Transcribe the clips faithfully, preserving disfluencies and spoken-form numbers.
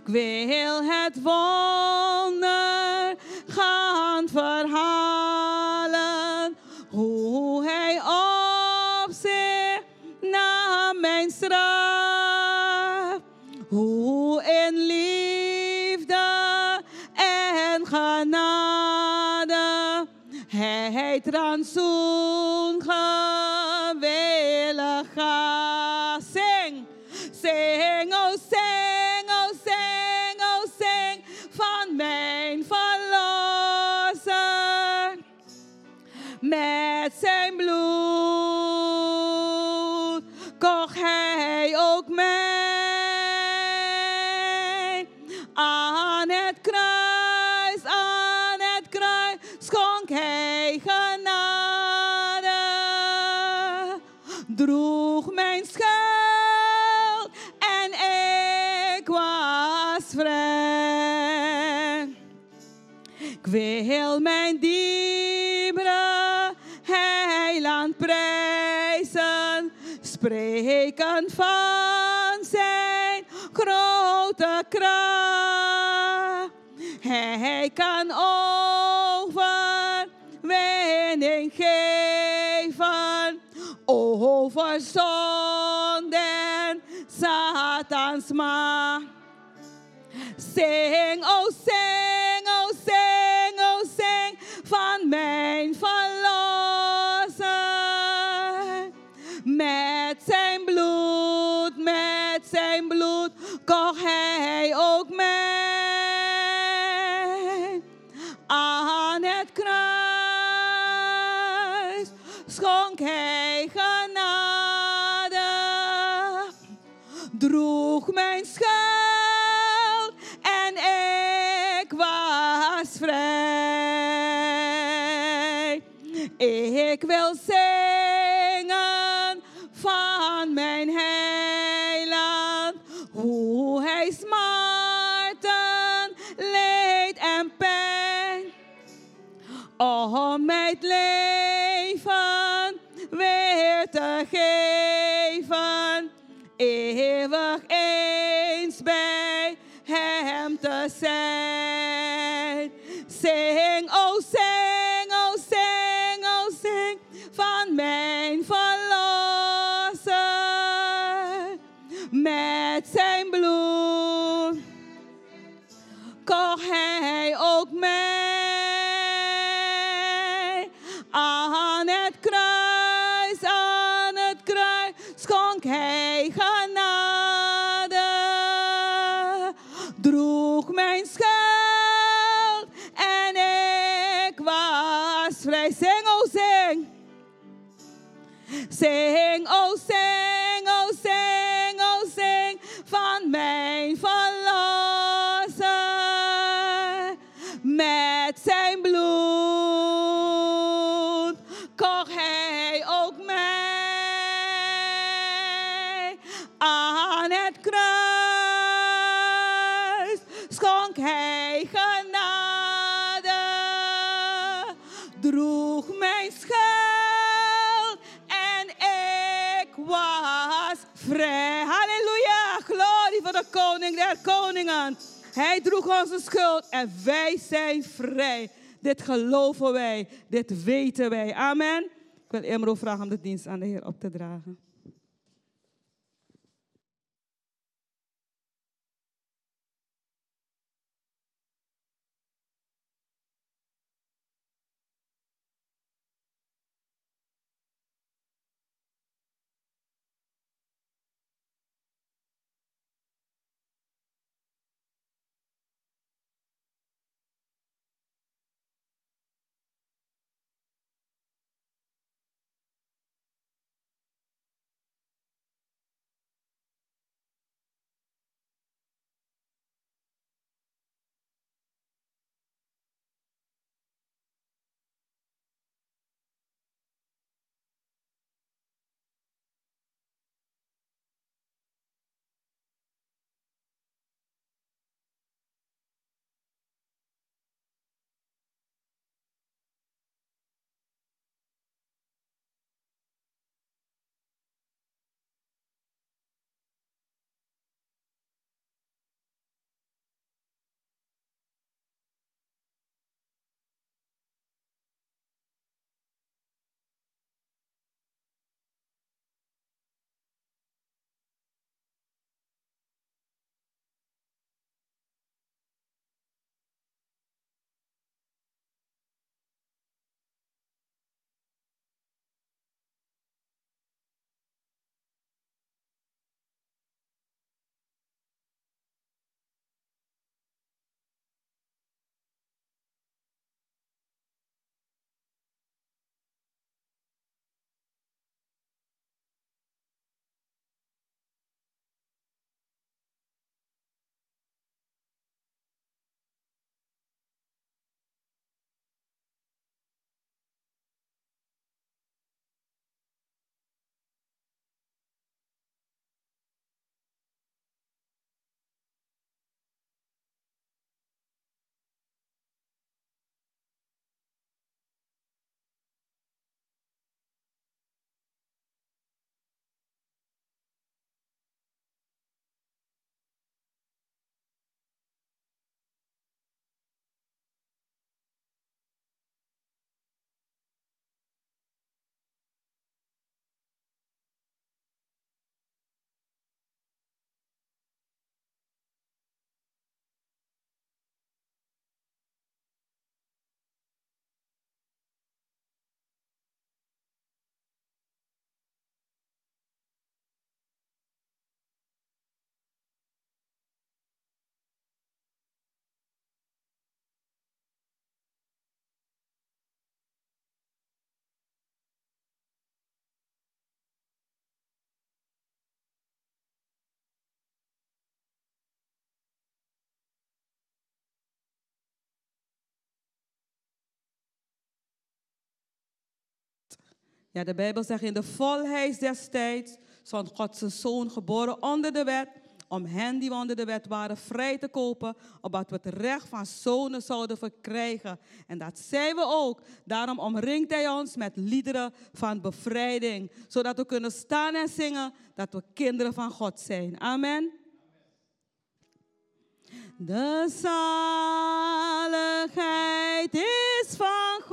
Ik wil het wonder gaan verhalen. Hoe hij op zich nam mijn straf. Hoe in liefde en genade hij rantsoen gewillig gaf. Zing, zing, oh zing, oh zing, oh zing van mijn verlosser. Met zijn bloed kocht hij ook mij. Aan het kruis, aan het kruis schonk hij genade. Droeg mijn schuld en ik was vrij. Ik wil mijn diepere heiland prijzen, spreken van zijn grote kracht. Hij kan overwinning geven over zonde en Satans macht. Zing, oh zing, oh zing, oh zing van mijn verlosser. Met zijn bloed, met zijn bloed kocht hij ook mij. Aan het kruis schonk hij genade. Droeg mijn schuld en ik was vrij. Ik wil zingen van mijn heiland, hoe hij smarten, leed en pijn om mij het leven weer te geven, eeuwig eens bij hem te zijn. Zing, oh zing, oh zing, oh zing van mijn verlosser. Met zijn bloed kocht hij ook mij. Aan het kruis, aan het kruis schonk hij genade. Droeg mijn schuld en ik was vrij. Zing, oh zing. Zing, oh zing, oh zing, oh zing van mijn verlosser. Met zijn bloed kocht hij ook mij. Aan het kruis schonk hij genade. Droeg mijn schuld en ik was vrij. Halleluja, glorie voor de koning der koningen. Hij droeg onze schuld en wij zijn vrij. Dit geloven wij, dit weten wij. Amen. Ik wil Emro vragen om de dienst aan de Heer op te dragen. Ja, de Bijbel zegt in de volheid des tijds zond God zijn zoon geboren onder de wet, om hen die onder de wet waren vrij te kopen, opdat we het recht van zonen zouden verkrijgen. En dat zijn we ook. Daarom omringt hij ons met liederen van bevrijding, zodat we kunnen staan en zingen dat we kinderen van God zijn. Amen. De zaligheid is van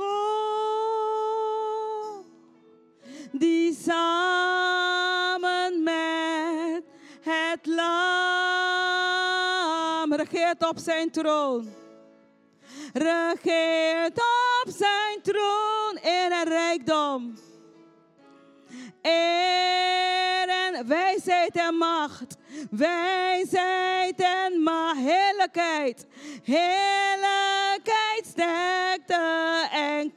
God, die samen met het lam regeert op zijn troon. Regeert op zijn troon in een rijkdom. Eer en wijsheid en macht. Wijsheid en macht. Heerlijkheid. Heerlijkheid, sterkte en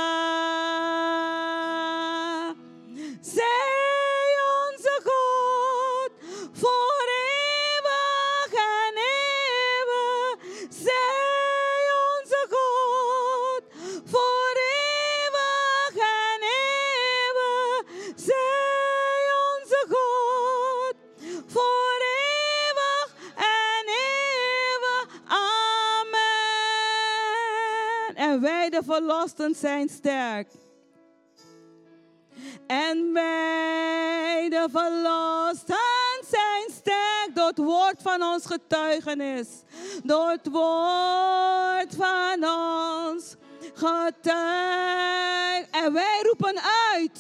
kracht. Zij onze God voor eeuwig en eeuwig. Zij onze God voor eeuwig en eeuwig. Zij onze God voor eeuwig en eeuwig. Amen. En wij de verlosten zijn sterk. En wij de verlosten zijn sterk door het woord van ons getuigenis. Door het woord van ons getuigenis. En wij roepen uit.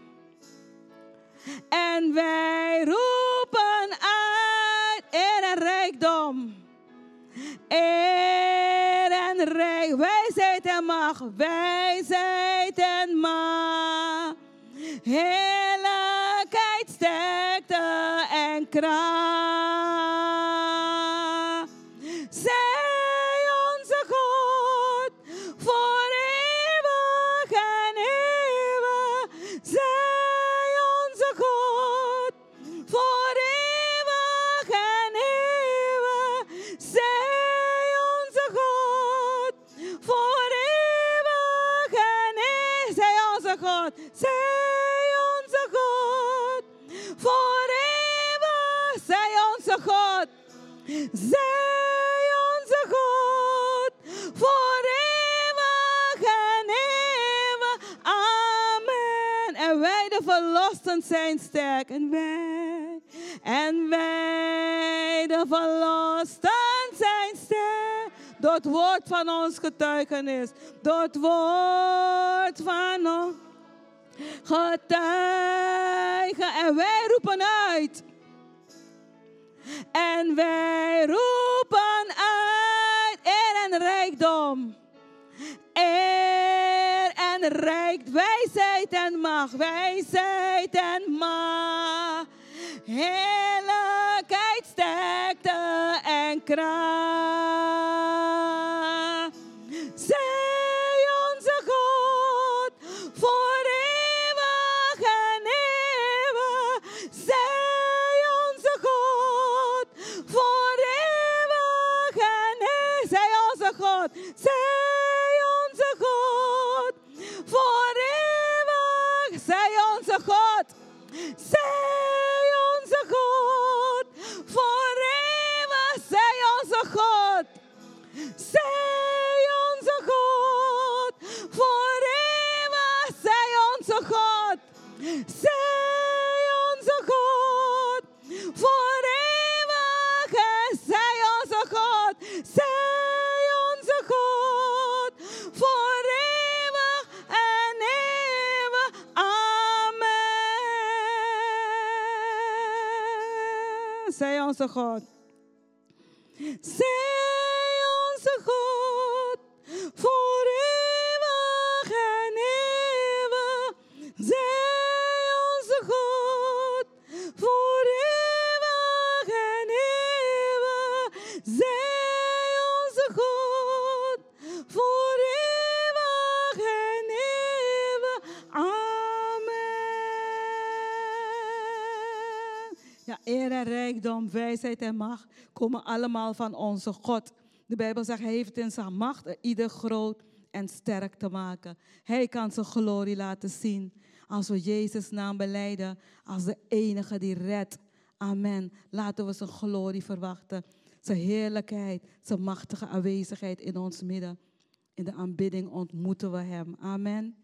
En wij roepen uit in een rijkdom. Eer en rijk, wijsheid en macht, wijsheid en macht. Heerlijkheid, sterkte en kracht. Zij onze God voor eeuwig en eeuwig. Zij onze God voor eeuwig en eeuwig. Zij onze God voor eeuwig en eeuwig. Zij onze God. Zij voor eeuwig, zij onze God. Zij onze God. Voor eeuwig en eeuwig. Amen. En wij de verlosten zijn sterk. En wij, en wij de verlosten zijn sterk. Door het woord van ons getuigenis. Door het woord van ons getuigen. En wij roepen uit. En wij roepen uit in een rijkdom. Eer en rijk, wijsheid en macht, wijsheid en macht. Heerlijkheid, sterkte en kracht. Zij onze God voor eeuwig en eeuwig. Zij onze God voor eeuwig en eeuwig. Zij onze God. Zij onze God voor eeuwig. Zij onze God. Zij onze God voor eeuwig. Zij onze God. Zij onze God voor eeuwig. Zij onze God. Zij onze God voor eeuwig. Zij onze God. Zij onze God voor eeuwig en eeuwig. Amen. Zij onze God. Zij onze God voor eeuwig en eeuwig. Zij onze God voor eeuwig en eeuwig. Zij onze God voor eeuwig en eeuwig. Amen. Ja, eer en rijkdom, wijsheid en macht komen allemaal van onze God. De Bijbel zegt, hij heeft in zijn macht ieder groot en sterk te maken. Hij kan zijn glorie laten zien. Als we Jezus' naam belijden als de enige die redt. Amen. Laten we zijn glorie verwachten. Zijn heerlijkheid, zijn machtige aanwezigheid in ons midden. In de aanbidding ontmoeten we hem. Amen.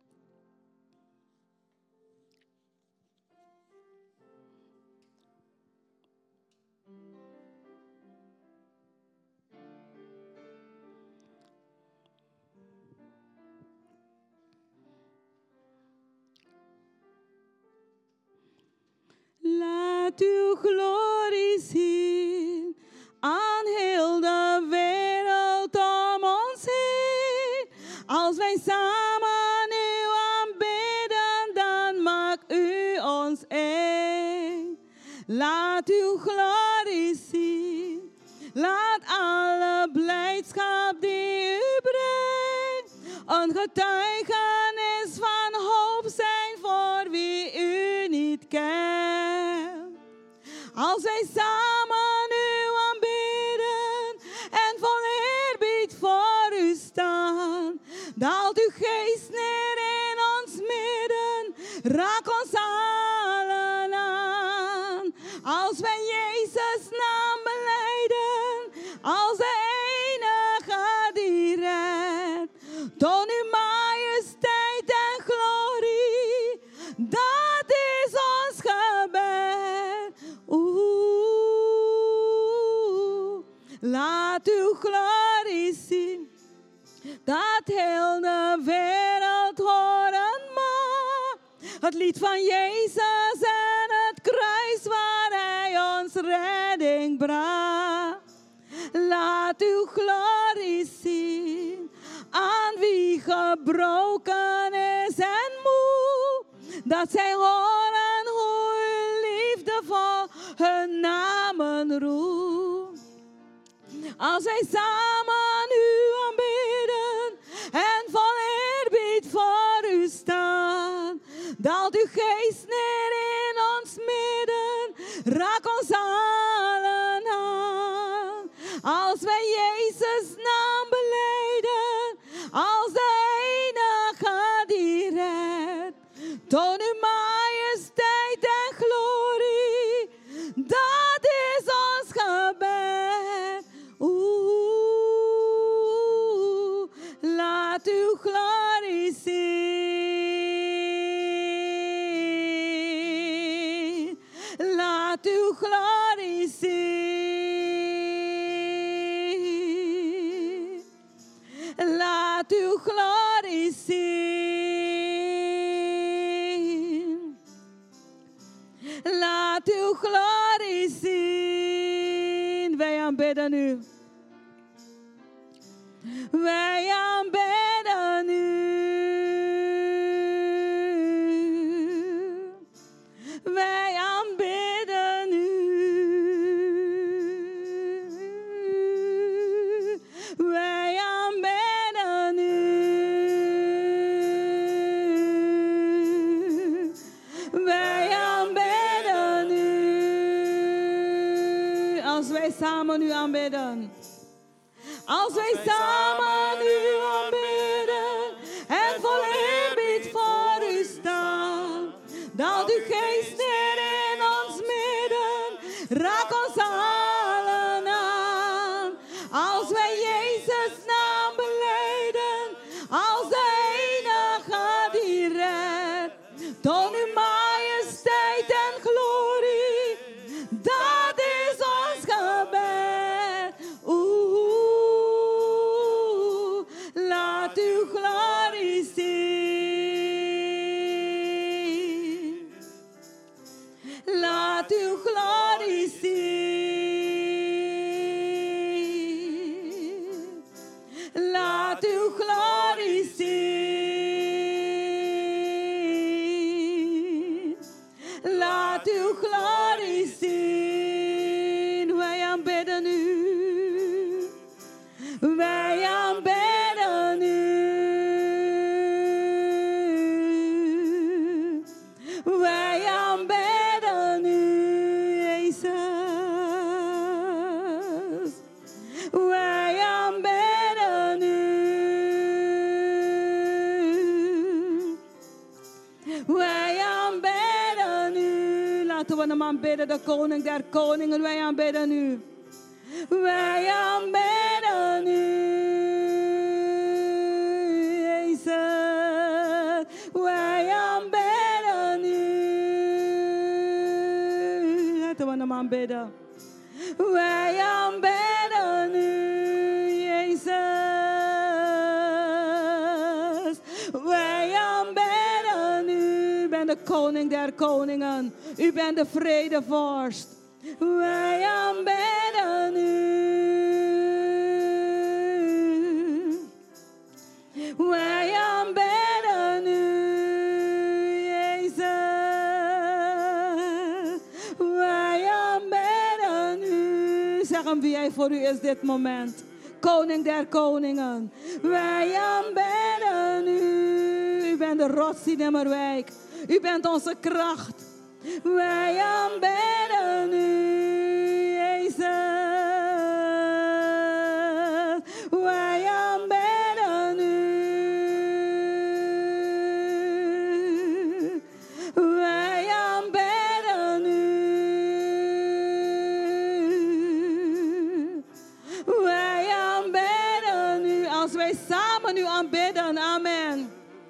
Laat uw glorie zien aan heel de wereld om ons heen. Als wij samen u aanbidden, dan maakt u ons één. Laat uw glorie zien. Laat alle blijdschap die u brengt een getuigenis van hoop zijn voor wie u niet kent. Als wij samen u aanbidden en vol eerbied voor u staan, daalt uw geest neer in ons midden, raak ons allen aan. Als wij Jezus' naam belijden, als de enige die redt, toon uw majesteit en glorie, dat is ons gebed. Oeh, laat uw glorie zien, dat heel de wereld horen mag. Het lied van Jezus en het kruis waar hij ons redding bracht. Laat uw glorie zien aan wie gebroken is en moe, dat zij horen hoe uw liefdevol hun namen roept. Als wij samen u aanbidden en vol eerbied voor u staan, daalt uw geest neer in ons midden, raak ons allen aan. Als wij Jezus' naam belijden, als de enige die redt, toon uw majesteit en glorie, dat is ons gebed. Oeh, laat uw glorie zien. Laat uw glorie zien. Laat uw glorie zien. Laat uw glorie zien. Wij aanbidden u. Wij aanbidden u. Wij aanbidden u. Wij aanbidden u. Wij aanbidden u. Als wij samen u aanbidden. Als wij samen u aanbidden en vol eerbied voor u staan, daalt uw geest neer in ons midden, raak ons allen aan. Als wij Jezus' naam belijden, als de enige die redt, toon uw majesteit en glorie, dat is ons gebed. Oeh, laat we hem aanbidden, de koning der koningen. Wij aanbidden u. Wij aanbidden u, Jezus. Wij aanbidden u. Laten we hem aanbidden. Wij aanbidden u, Jezus. Wij aanbidden u. U bent de koning der koningen. U bent de vredevorst. Wij aanbidden u. Wij aanbidden u, Jezus. Wij aanbidden u. Zeg hem wie hij voor u is dit moment. Koning der koningen. Wij aanbidden u. U bent de rots die nimmer wijkt. U bent onze kracht. Wij aanbidden u, Jezus. Wij aanbidden u. Wij aanbidden u. Wij aanbidden u. Als wij samen u aanbidden, amen.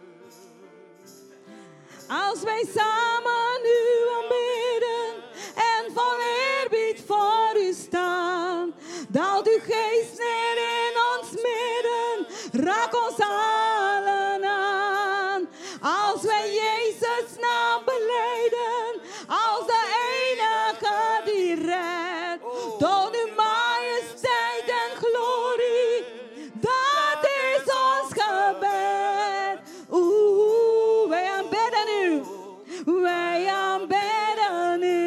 Als wij samen u aanbidden en van eerbied voor u staan, daalt uw geest neer in ons midden, raak ons allen aan. Als wij Jezus naam belijden, als de enige die redt, toon uw majesteit en glorie, dat is ons gebed. Oeh, wij aanbidden u. Wij aanbidden u.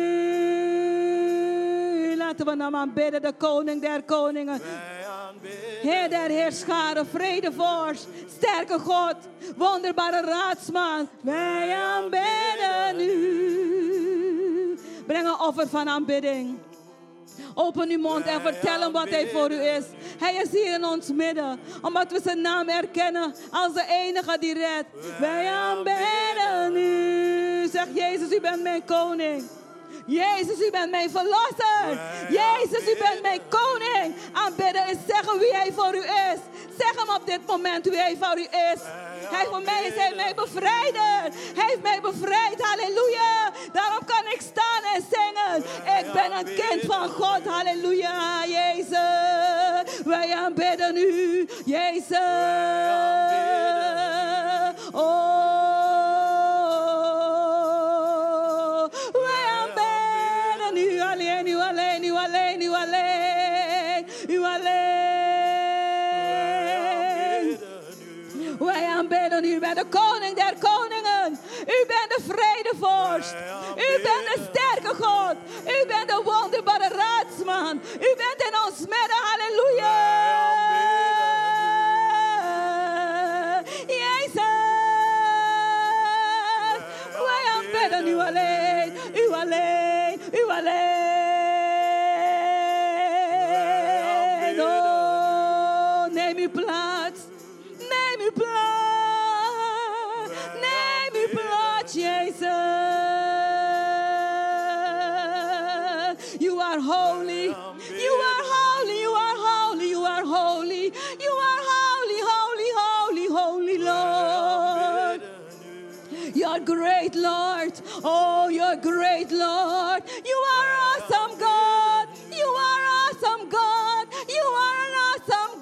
Laten we hem aanbidden, de koning der koningen. Heer der heerscharen, vredevorst, sterke God, wonderbare raadsman. Wij aanbidden u. Breng een offer van aanbidding. Open uw mond en vertel hem wat hij voor u is. Hij is hier in ons midden. Omdat we zijn naam erkennen als de enige die redt. Wij aanbidden u. Zeg Jezus, u bent mijn koning. Jezus, u bent mijn verlosser. Jezus, u bent mijn koning. Aanbidden is zeggen wie hij voor u is. Zeg hem op dit moment wie hij voor u is. Hij voor mij is hij mijn bevrijder. Hij heeft mij bevrijd. Halleluja. Daarom kan ik staan en zingen. Ik ben een kind van God. Halleluja. Jezus. Wij aanbidden u. Jezus. Oh. Wij aanbidden u alleen. U alleen. U alleen. U alleen. U alleen. Wij aanbidden u. U bent de koning der koningen. U bent de vredevorst. U bent de sterke God. U bent de wonderbare raadsman. U bent in ons midden. Halleluja. Jezus. Wij aanbidden u alleen. U alleen. U alleen. Oh, neem uw plaats. Neem uw plaats. Neem uw plaats, Jezus. You are holy. You are holy. You are holy. You are holy. You are holy, holy, holy, holy, Lord. You're great, Lord. Oh, you're great, Lord. You are awesome, God. You are awesome, God. You are an awesome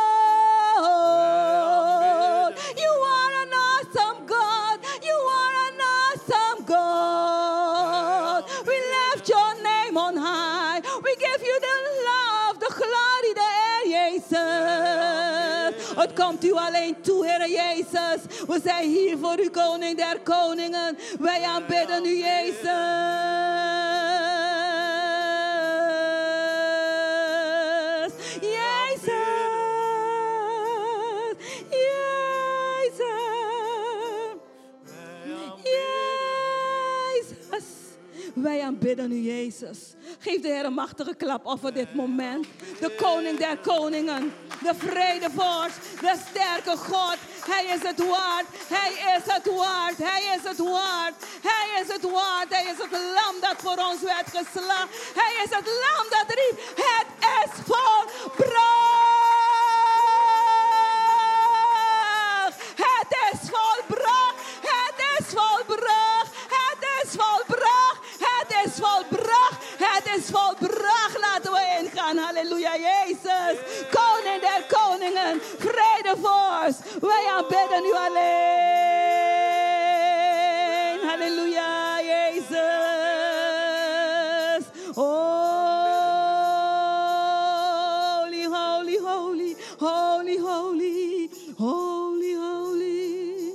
God. You are an awesome God. You are an awesome God. We lift your name on high. We give you the love, the glory, the air, Jezus. Het komt u alleen toe, Heer Jezus. We zijn hier voor u, koning der koningen. Wij aanbidden u, Jezus. Jezus. Jezus. Jezus. Wij aanbidden u, Jezus. Geef de Heer een machtige klap op voor dit moment. De koning der koningen. De vredevorst. De sterke God. Hij is het waard. Hij is het waard. Hij is het waard. Hij is het waard. Hij is het lam dat voor ons werd geslagen. Hij is het lam dat riep. Het is volbracht. Het is volbracht. Het is volbracht. Het is volbracht. Het is volbracht. Het is volbracht. Laten we ingaan. Halleluja, Jezus. Koning der koningen. Vredevorst. Wij aanbidden u alleen. Halleluja, Jezus. Holy, holy, holy. Holy, holy. Holy, holy.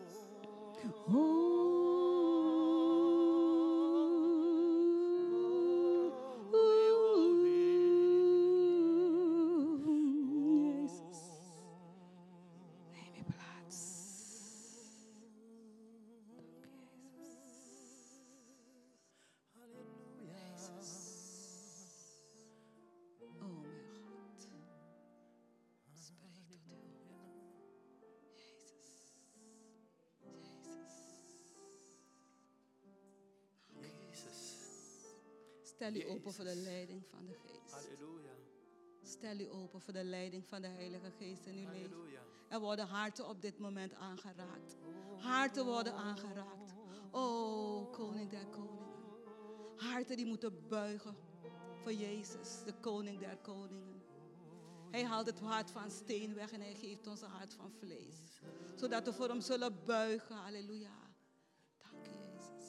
Stel u open voor de leiding van de Geest. Halleluja. Stel u open voor de leiding van de Heilige Geest in uw leven. Halleluja. Er worden harten op dit moment aangeraakt. Harten worden aangeraakt. O, Koning der Koningen. Harten die moeten buigen voor Jezus, de Koning der Koningen. Hij haalt het hart van steen weg en hij geeft ons een hart van vlees. Zodat we voor hem zullen buigen. Halleluja. Dank u, Jezus.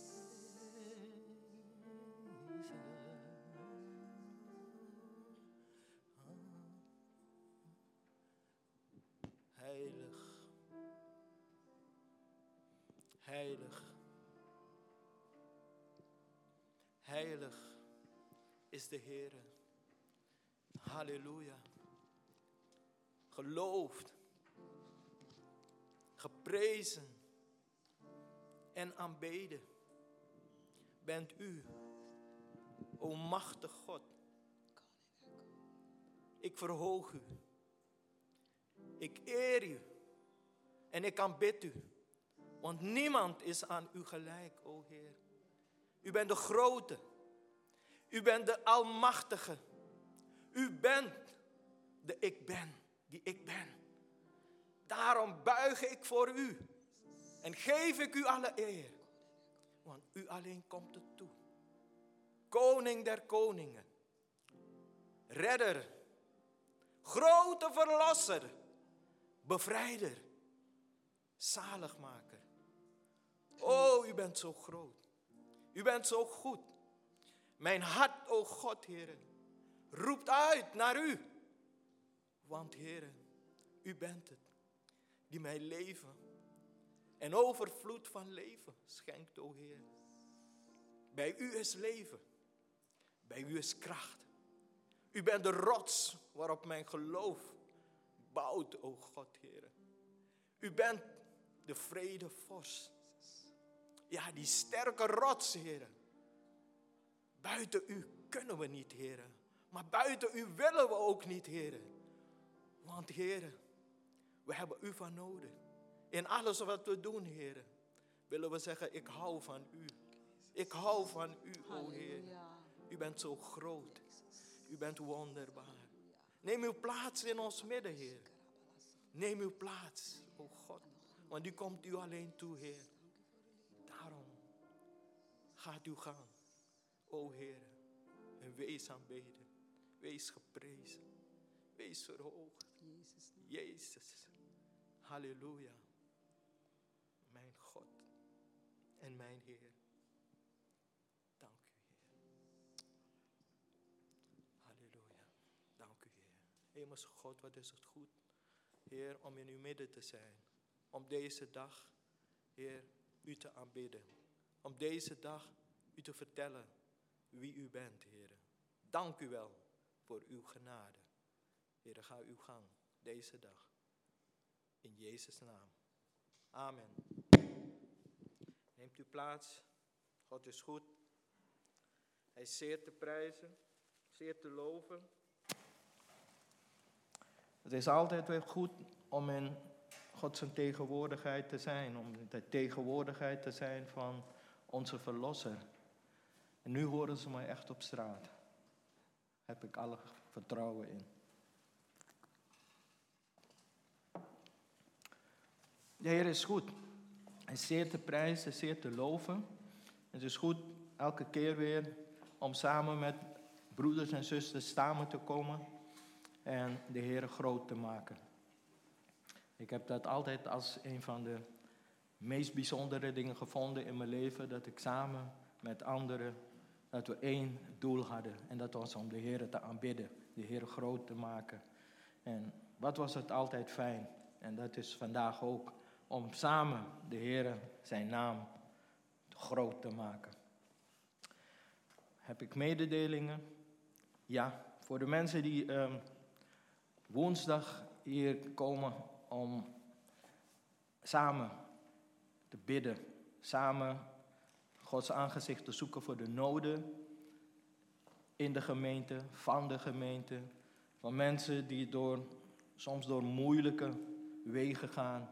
Heilig. Heilig. Heilig is de Heere. Halleluja. Geloofd, geprezen en aanbeden bent u, o machtig God. Ik verhoog u. Ik eer u en ik aanbid u, want niemand is aan u gelijk, o Heer. U bent de grote, u bent de almachtige, u bent de ik ben, die ik ben. Daarom buig ik voor u en geef ik u alle eer, want u alleen komt het toe. Koning der koningen, redder, grote verlosser, bevrijder, zaligmaker. O, u bent zo groot. U bent zo goed. Mijn hart, o God, Heere, roept uit naar u. Want, Heere, u bent het die mij leven en overvloed van leven schenkt, o Heer. Bij u is leven. Bij u is kracht. U bent de rots waarop mijn geloof bouwt, o God, Heer. U bent de vredevorst. Ja, die sterke rots, Heer. Buiten u kunnen we niet, Heer. Maar buiten u willen we ook niet, Heer. Want, Heer, we hebben u van nodig. In alles wat we doen, Heer, willen we zeggen, ik hou van u. Ik hou van u, o Heer. U bent zo groot. U bent wonderbaar. Neem uw plaats in ons midden, Heer. Neem uw plaats, o God. Want u komt u alleen toe, Heer. Daarom gaat u gaan, o Heer. En wees aanbeden. Wees geprezen. Wees verhoogd. Jezus. Halleluja. Mijn God en mijn Heer. Dank u, Heer. Halleluja. Dank u, Heer. Hemelse God, wat is het goed, Heer, om in uw midden te zijn. Om deze dag, Heer, u te aanbidden. Om deze dag u te vertellen wie u bent, Heer. Dank u wel voor uw genade. Heer, ga uw gang deze dag. In Jezus' naam. Amen. Neemt uw plaats. God is goed. Hij is zeer te prijzen, zeer te loven. Het is altijd weer goed om in God zijn tegenwoordigheid te zijn, om de tegenwoordigheid te zijn van onze Verlosser. En nu horen ze mij echt op straat. Daar heb ik alle vertrouwen in. De Heer is goed. Hij is zeer te prijzen, zeer te loven. Het is goed elke keer weer om samen met broeders en zusters samen te komen en de Heer groot te maken. Ik heb dat altijd als een van de meest bijzondere dingen gevonden in mijn leven, dat ik samen met anderen, dat we één doel hadden. En dat was om de Heer te aanbidden, de Heer groot te maken. En wat was het altijd fijn. En dat is vandaag ook, om samen de Heer zijn naam groot te maken. Heb ik mededelingen? Ja, voor de mensen die um, woensdag hier komen om samen te bidden, samen Gods aangezicht te zoeken voor de noden in de gemeente, van de gemeente, van mensen die door, soms door moeilijke wegen gaan.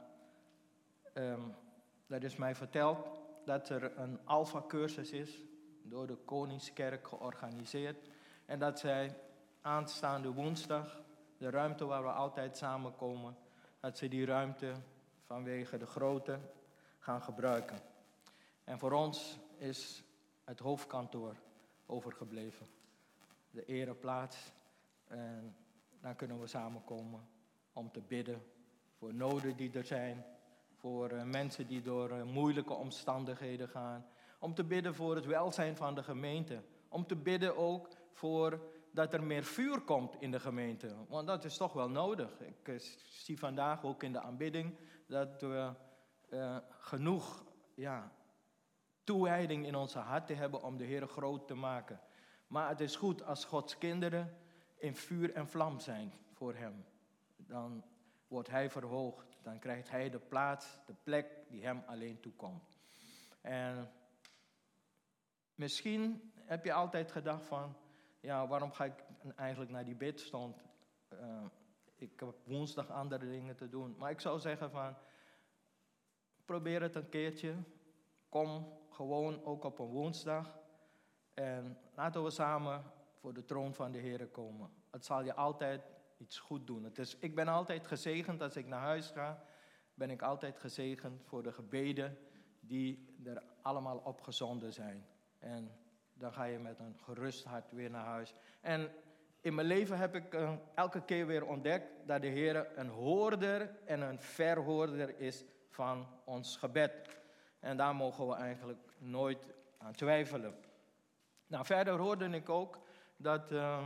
Um, dat is mij verteld dat er een Alpha-cursus is, door de Koningskerk georganiseerd. En dat zij aanstaande woensdag, de ruimte waar we altijd samenkomen, dat ze die ruimte vanwege de grootte gaan gebruiken. En voor ons is het hoofdkantoor overgebleven. De ereplaats. En dan kunnen we samenkomen om te bidden voor noden die er zijn. Voor uh, mensen die door uh, moeilijke omstandigheden gaan. Om te bidden voor het welzijn van de gemeente. Om te bidden ook voor dat er meer vuur komt in de gemeente. Want dat is toch wel nodig. Ik uh, zie vandaag ook in de aanbidding dat we uh, genoeg ja, toewijding in onze harten hebben om de Heer groot te maken. Maar het is goed als Gods kinderen in vuur en vlam zijn voor Hem. Dan wordt Hij verhoogd. Dan krijgt Hij de plaats, de plek die Hem alleen toekomt. En misschien heb je altijd gedacht van, ja, waarom ga ik eigenlijk naar die bidstond? Uh, ik heb woensdag andere dingen te doen. Maar ik zou zeggen van, probeer het een keertje. Kom gewoon ook op een woensdag. En laten we samen voor de troon van de Heer komen. Het zal je altijd iets goed doen. Het is, ik ben altijd gezegend als ik naar huis ga. Ben ik altijd gezegend voor de gebeden die er allemaal opgezonden zijn. En dan ga je met een gerust hart weer naar huis. En in mijn leven heb ik uh, elke keer weer ontdekt dat de Heer een hoorder en een verhoorder is van ons gebed. En daar mogen we eigenlijk nooit aan twijfelen. Nou, verder hoorde ik ook dat uh,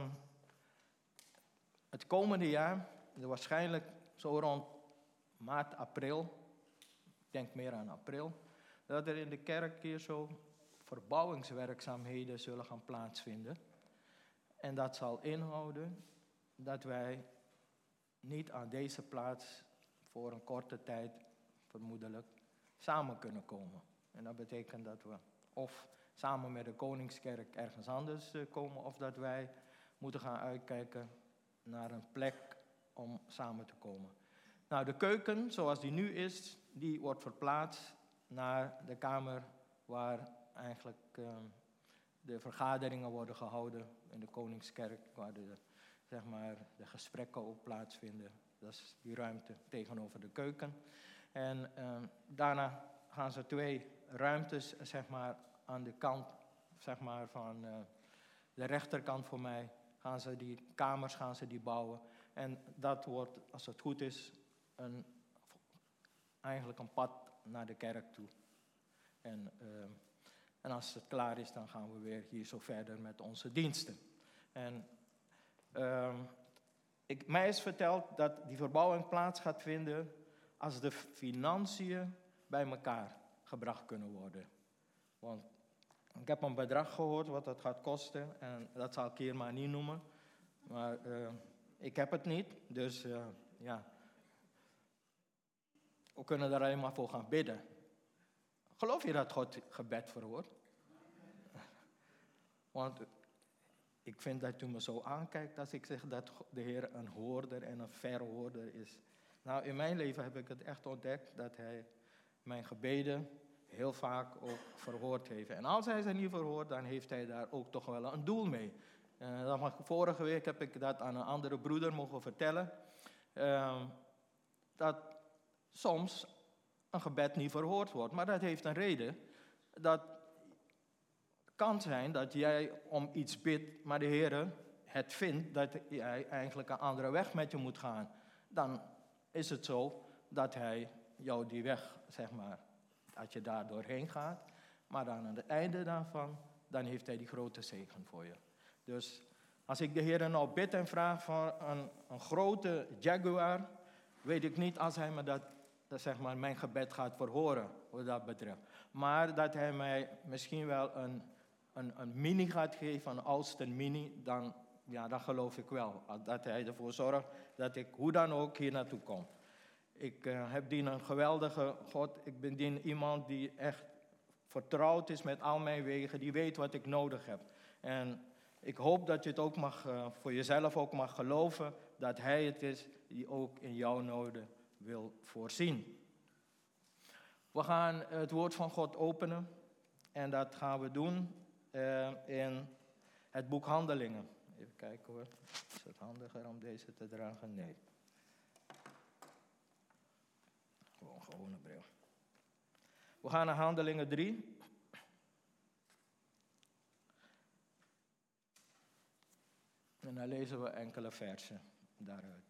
het komende jaar, waarschijnlijk zo rond maart, april, ik denk meer aan april, dat er in de kerk hier zo verbouwingswerkzaamheden zullen gaan plaatsvinden. En dat zal inhouden dat wij niet aan deze plaats voor een korte tijd, vermoedelijk, samen kunnen komen. En dat betekent dat we of samen met de Koningskerk ergens anders komen, of dat wij moeten gaan uitkijken naar een plek om samen te komen. Nou, de keuken, zoals die nu is, die wordt verplaatst naar de kamer waar eigenlijk uh, de vergaderingen worden gehouden in de Koningskerk, waar de, zeg maar, de gesprekken ook plaatsvinden. Dat is die ruimte tegenover de keuken. En uh, daarna gaan ze twee ruimtes, zeg maar, aan de kant, zeg maar, van uh, de rechterkant voor mij, gaan ze die kamers gaan ze die bouwen. En dat wordt, als het goed is, een, eigenlijk een pad naar de kerk toe. En, uh, en als het klaar is, dan gaan we weer hier zo verder met onze diensten. En uh, ik, mij is verteld dat die verbouwing plaats gaat vinden als de financiën bij elkaar gebracht kunnen worden. Want ik heb een bedrag gehoord wat het gaat kosten. En dat zal ik hier maar niet noemen. Maar uh, ik heb het niet. Dus uh, ja. We kunnen er alleen maar voor gaan bidden. Geloof je dat God gebed verhoort? Want ik vind dat u me zo aankijkt als ik zeg dat de Heer een hoorder en een verhoorder is. Nou, in mijn leven heb ik het echt ontdekt dat hij mijn gebeden heel vaak ook verhoord heeft. En als hij ze niet verhoort, dan heeft hij daar ook toch wel een doel mee. Uh, dat mag, vorige week heb ik dat aan een andere broeder mogen vertellen. Uh, dat soms een gebed niet verhoord wordt. Maar dat heeft een reden. Dat kan zijn dat jij om iets bidt, maar de Heer het vindt dat jij eigenlijk een andere weg met je moet gaan. Dan is het zo dat hij jou die weg, zeg maar, dat je daar doorheen gaat. Maar dan aan het einde daarvan, dan heeft hij die grote zegen voor je. Dus als ik de Heer nou bid en vraag voor een, een grote Jaguar, weet ik niet als hij me dat, dat zeg maar, mijn gebed gaat verhoren, wat dat betreft. Maar dat hij mij misschien wel een, een, een mini gaat geven, een Austin Mini, dan, ja, dan geloof ik wel. Dat hij ervoor zorgt dat ik hoe dan ook hier naartoe kom. Ik uh, heb die een geweldige God. Ik ben die iemand die echt vertrouwd is met al mijn wegen. Die weet wat ik nodig heb. En ik hoop dat je het ook mag, uh, voor jezelf ook mag geloven. Dat hij het is die ook in jouw noden wil voorzien. We gaan het woord van God openen. En dat gaan we doen uh, in het boek Handelingen. Even kijken hoor. Is het handiger om deze te dragen? Nee. Gewoon een gewone bril. We gaan naar Handelingen drie. En dan lezen we enkele versen daaruit.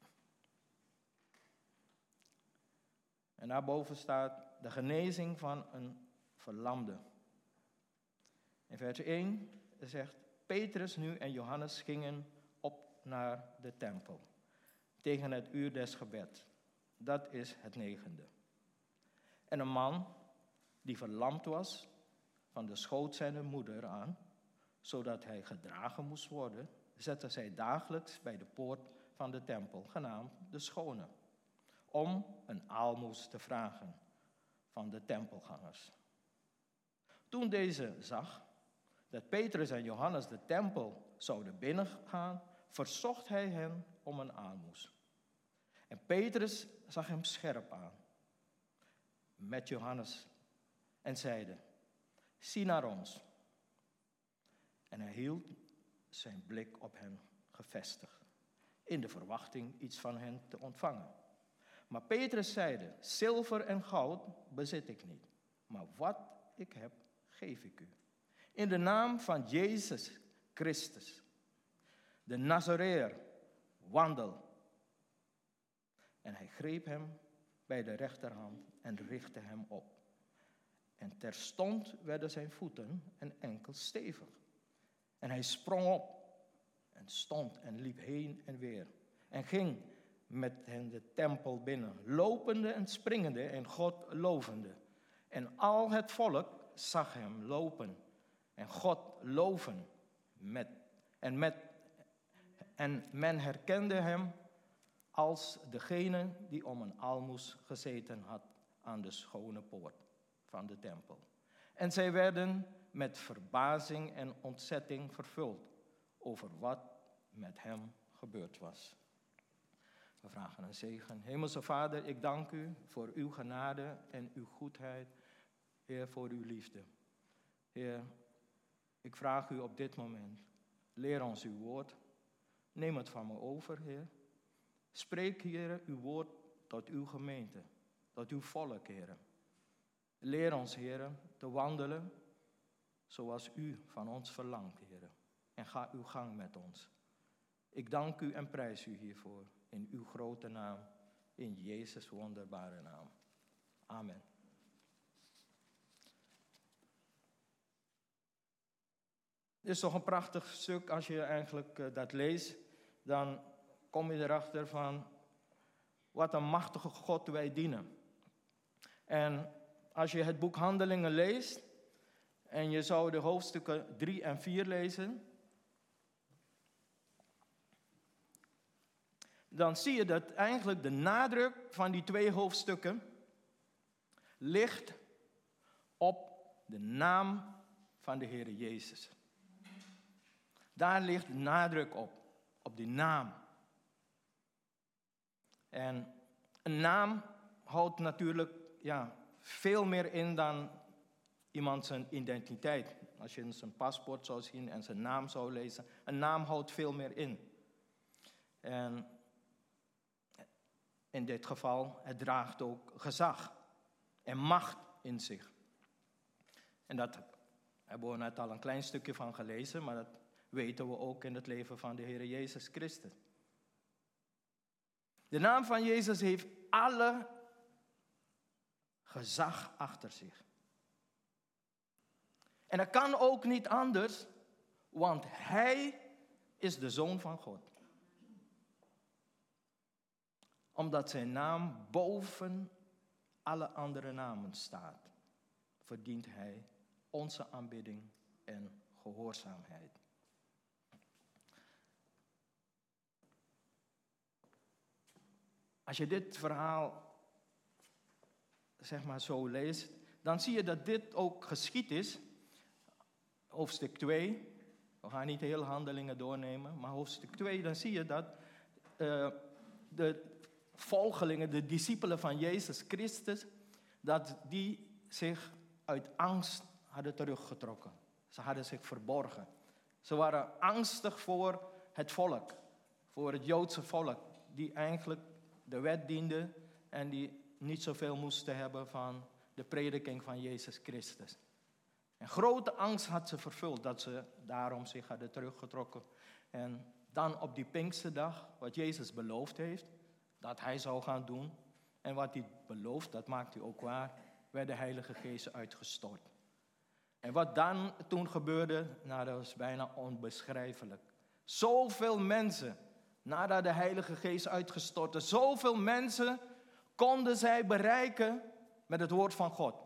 En daarboven staat de genezing van een verlamde. In vers één zegt, Petrus nu en Johannes gingen op naar de tempel. Tegen het uur des gebeds. Dat is het negende. En een man die verlamd was van de schoot zijner moeder aan, zodat hij gedragen moest worden, zette zij dagelijks bij de poort van de tempel, genaamd de Schone, om een aalmoes te vragen van de tempelgangers. Toen deze zag dat Petrus en Johannes de tempel zouden binnengaan, verzocht hij hen om een aalmoes. En Petrus zag hem scherp aan met Johannes en zeide, zie naar ons. En hij hield zijn blik op hen gevestigd, in de verwachting iets van hen te ontvangen. Maar Petrus zeide, zilver en goud bezit ik niet, maar wat ik heb, geef ik u. In de naam van Jezus Christus, de Nazareër, wandel. En hij greep hem bij de rechterhand en richtte hem op. En terstond werden zijn voeten en enkels stevig. En hij sprong op en stond en liep heen en weer. En ging met hen de tempel binnen, lopende en springende en God lovende. En al het volk zag hem lopen en God loven. Met, en, met, en men herkende hem als degene die om een aalmoes gezeten had aan de schone poort van de tempel. En zij werden met verbazing en ontzetting vervuld over wat met hem gebeurd was. We vragen een zegen. Hemelse Vader, ik dank u voor uw genade en uw goedheid. Heer, voor uw liefde. Heer, ik vraag u op dit moment, leer ons uw woord. Neem het van me over, Heer. Spreek, Heer, uw woord tot uw gemeente, tot uw volk, Heer. Leer ons, Heer, te wandelen zoals u van ons verlangt, Heer. En ga uw gang met ons. Ik dank u en prijs u hiervoor. In uw grote naam, in Jezus' wonderbare naam. Amen. Het is toch een prachtig stuk als je eigenlijk uh, dat leest. Dan kom je erachter van wat een machtige God wij dienen. En als je het boek Handelingen leest en je zou de hoofdstukken drie en vier lezen, dan zie je dat eigenlijk de nadruk van die twee hoofdstukken ligt op de naam van de Heer Jezus. Daar ligt de nadruk op, op die naam. En Een naam houdt natuurlijk ja, veel meer in dan iemand zijn identiteit. Als je zijn paspoort zou zien en zijn naam zou lezen. Een naam houdt veel meer in. En in dit geval, het draagt ook gezag en macht in zich. En dat hebben we net al een klein stukje van gelezen, maar dat weten we ook in het leven van de Heer Jezus Christus. De naam van Jezus heeft alle gezag achter zich. En dat kan ook niet anders, want Hij is de Zoon van God. Omdat zijn naam boven alle andere namen staat, verdient Hij onze aanbidding en gehoorzaamheid. Als je dit verhaal, zeg maar, zo leest, dan zie je dat dit ook geschied is. Hoofdstuk twee, we gaan niet de hele handelingen doornemen, maar hoofdstuk twee, dan zie je dat uh, de volgelingen, de discipelen van Jezus Christus, dat die zich uit angst hadden teruggetrokken. Ze hadden zich verborgen. Ze waren angstig voor het volk, voor het Joodse volk, die eigenlijk de wet diende en die niet zoveel moesten hebben van de prediking van Jezus Christus. En grote angst had ze vervuld, dat ze daarom zich hadden teruggetrokken. En dan op die Pinksterdag, wat Jezus beloofd heeft, dat hij zou gaan doen. En wat hij belooft, dat maakt hij ook waar, werd de Heilige Geest uitgestort. En wat dan toen gebeurde, nou, dat was bijna onbeschrijfelijk. Zoveel mensen, nadat de Heilige Geest uitgestort is, zoveel mensen konden zij bereiken met het woord van God.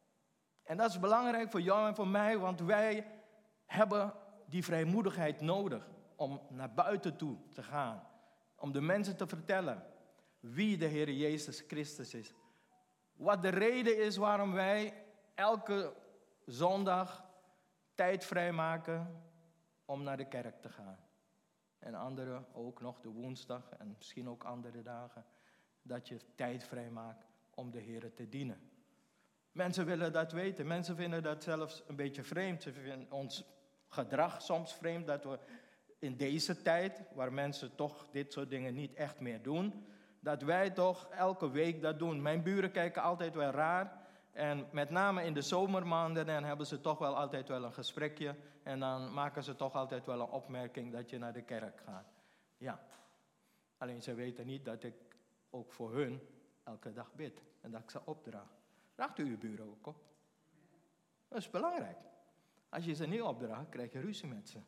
En dat is belangrijk voor jou en voor mij, want wij hebben die vrijmoedigheid nodig om naar buiten toe te gaan. Om de mensen te vertellen wie de Heer Jezus Christus is. Wat de reden is waarom wij elke zondag tijd vrijmaken om naar de kerk te gaan. En anderen ook nog de woensdag en misschien ook andere dagen. Dat je tijd vrijmaakt om de Heer te dienen. Mensen willen dat weten. Mensen vinden dat zelfs een beetje vreemd. Ze vinden ons gedrag soms vreemd. Dat we in deze tijd, waar mensen toch dit soort dingen niet echt meer doen, dat wij toch elke week dat doen. Mijn buren kijken altijd wel raar. En met name in de zomermaanden, dan hebben ze toch wel altijd wel een gesprekje. En dan maken ze toch altijd wel een opmerking dat je naar de kerk gaat. Ja, alleen ze weten niet dat ik ook voor hun elke dag bid. En dat ik ze opdraag. Draagt u uw buren ook op. Dat is belangrijk. Als je ze niet opdraagt, krijg je ruzie met ze.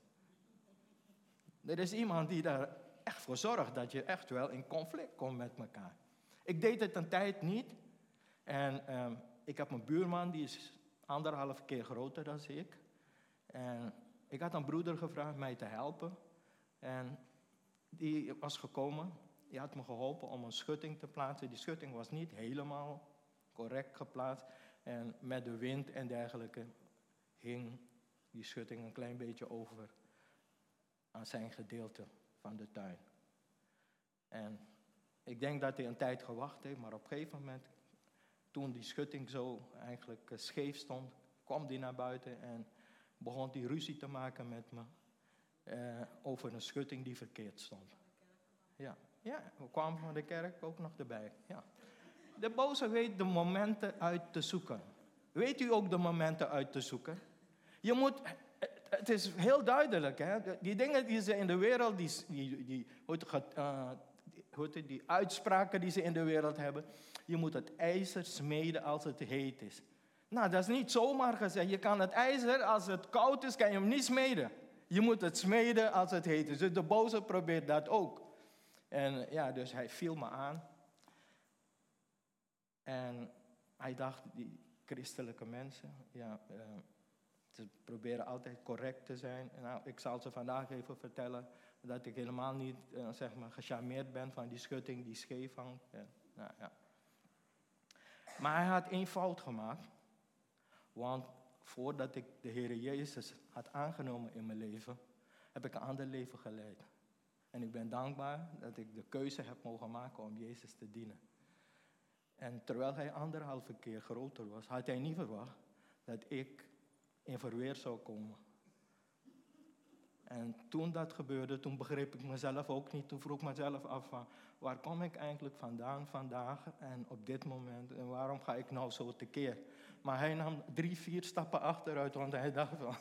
Er is iemand die daar echt voor zorgt dat je echt wel in conflict komt met elkaar. Ik deed het een tijd niet. En um, ik heb een buurman, die is anderhalf keer groter dan ik. En ik had een broeder gevraagd mij te helpen. En die was gekomen. Die had me geholpen om een schutting te plaatsen. Die schutting was niet helemaal correct geplaatst. En met de wind en dergelijke hing die schutting een klein beetje over aan zijn gedeelte van de tuin. En ik denk dat hij een tijd gewacht heeft, maar op een gegeven moment, toen die schutting zo eigenlijk scheef stond, kwam hij naar buiten en begon hij ruzie te maken met me uh, over een schutting die verkeerd stond. Ja, ja, we kwamen van de kerk ook nog erbij. Ja. De boze weet de momenten uit te zoeken. Weet u ook de momenten uit te zoeken? Je moet, het is heel duidelijk, hè? Die dingen die ze in de wereld, die, die, die, uh, die, die uitspraken die ze in de wereld hebben, je moet het ijzer smeden als het heet is. Nou, dat is niet zomaar gezegd. Je kan het ijzer, als het koud is, kan je hem niet smeden. Je moet het smeden als het heet is. Dus de boze probeert dat ook. En ja, dus hij viel me aan. En hij dacht, die christelijke mensen, ja, uh, ze proberen altijd correct te zijn. Nou, ik zal ze vandaag even vertellen dat ik helemaal niet, uh, zeg maar, gecharmeerd ben van die schutting die scheef hangt. Ja, nou, ja. Maar hij had één fout gemaakt. Want voordat ik de Heer Jezus had aangenomen in mijn leven, heb ik een ander leven geleid. En ik ben dankbaar dat ik de keuze heb mogen maken om Jezus te dienen. En terwijl hij anderhalve keer groter was, had hij niet verwacht dat ik in verweer zou komen. En toen dat gebeurde, toen begreep ik mezelf ook niet. Toen vroeg ik mezelf af van, waar kom ik eigenlijk vandaan vandaag en op dit moment? En waarom ga ik nou zo tekeer? Maar hij nam drie, vier stappen achteruit, want hij dacht van...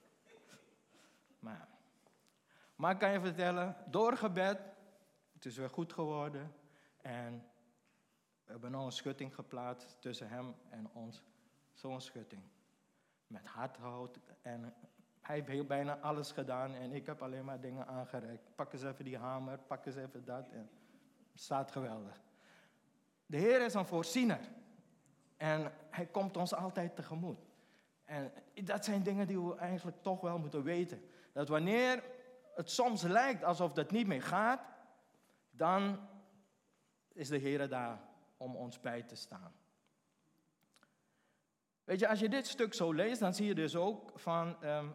maar, maar ik kan je vertellen, door gebed, het is weer goed geworden. En we hebben nou een schutting geplaatst tussen hem en ons. Zo'n schutting. Met hardhout en... Hij heeft heel bijna alles gedaan en ik heb alleen maar dingen aangereikt. Pak eens even die hamer, pak eens even dat. En het staat geweldig. De Heer is een voorziener. En hij komt ons altijd tegemoet. En dat zijn dingen die we eigenlijk toch wel moeten weten. Dat wanneer het soms lijkt alsof dat niet meer gaat, dan is de Heer daar om ons bij te staan. Weet je, als je dit stuk zo leest, dan zie je dus ook van... Um,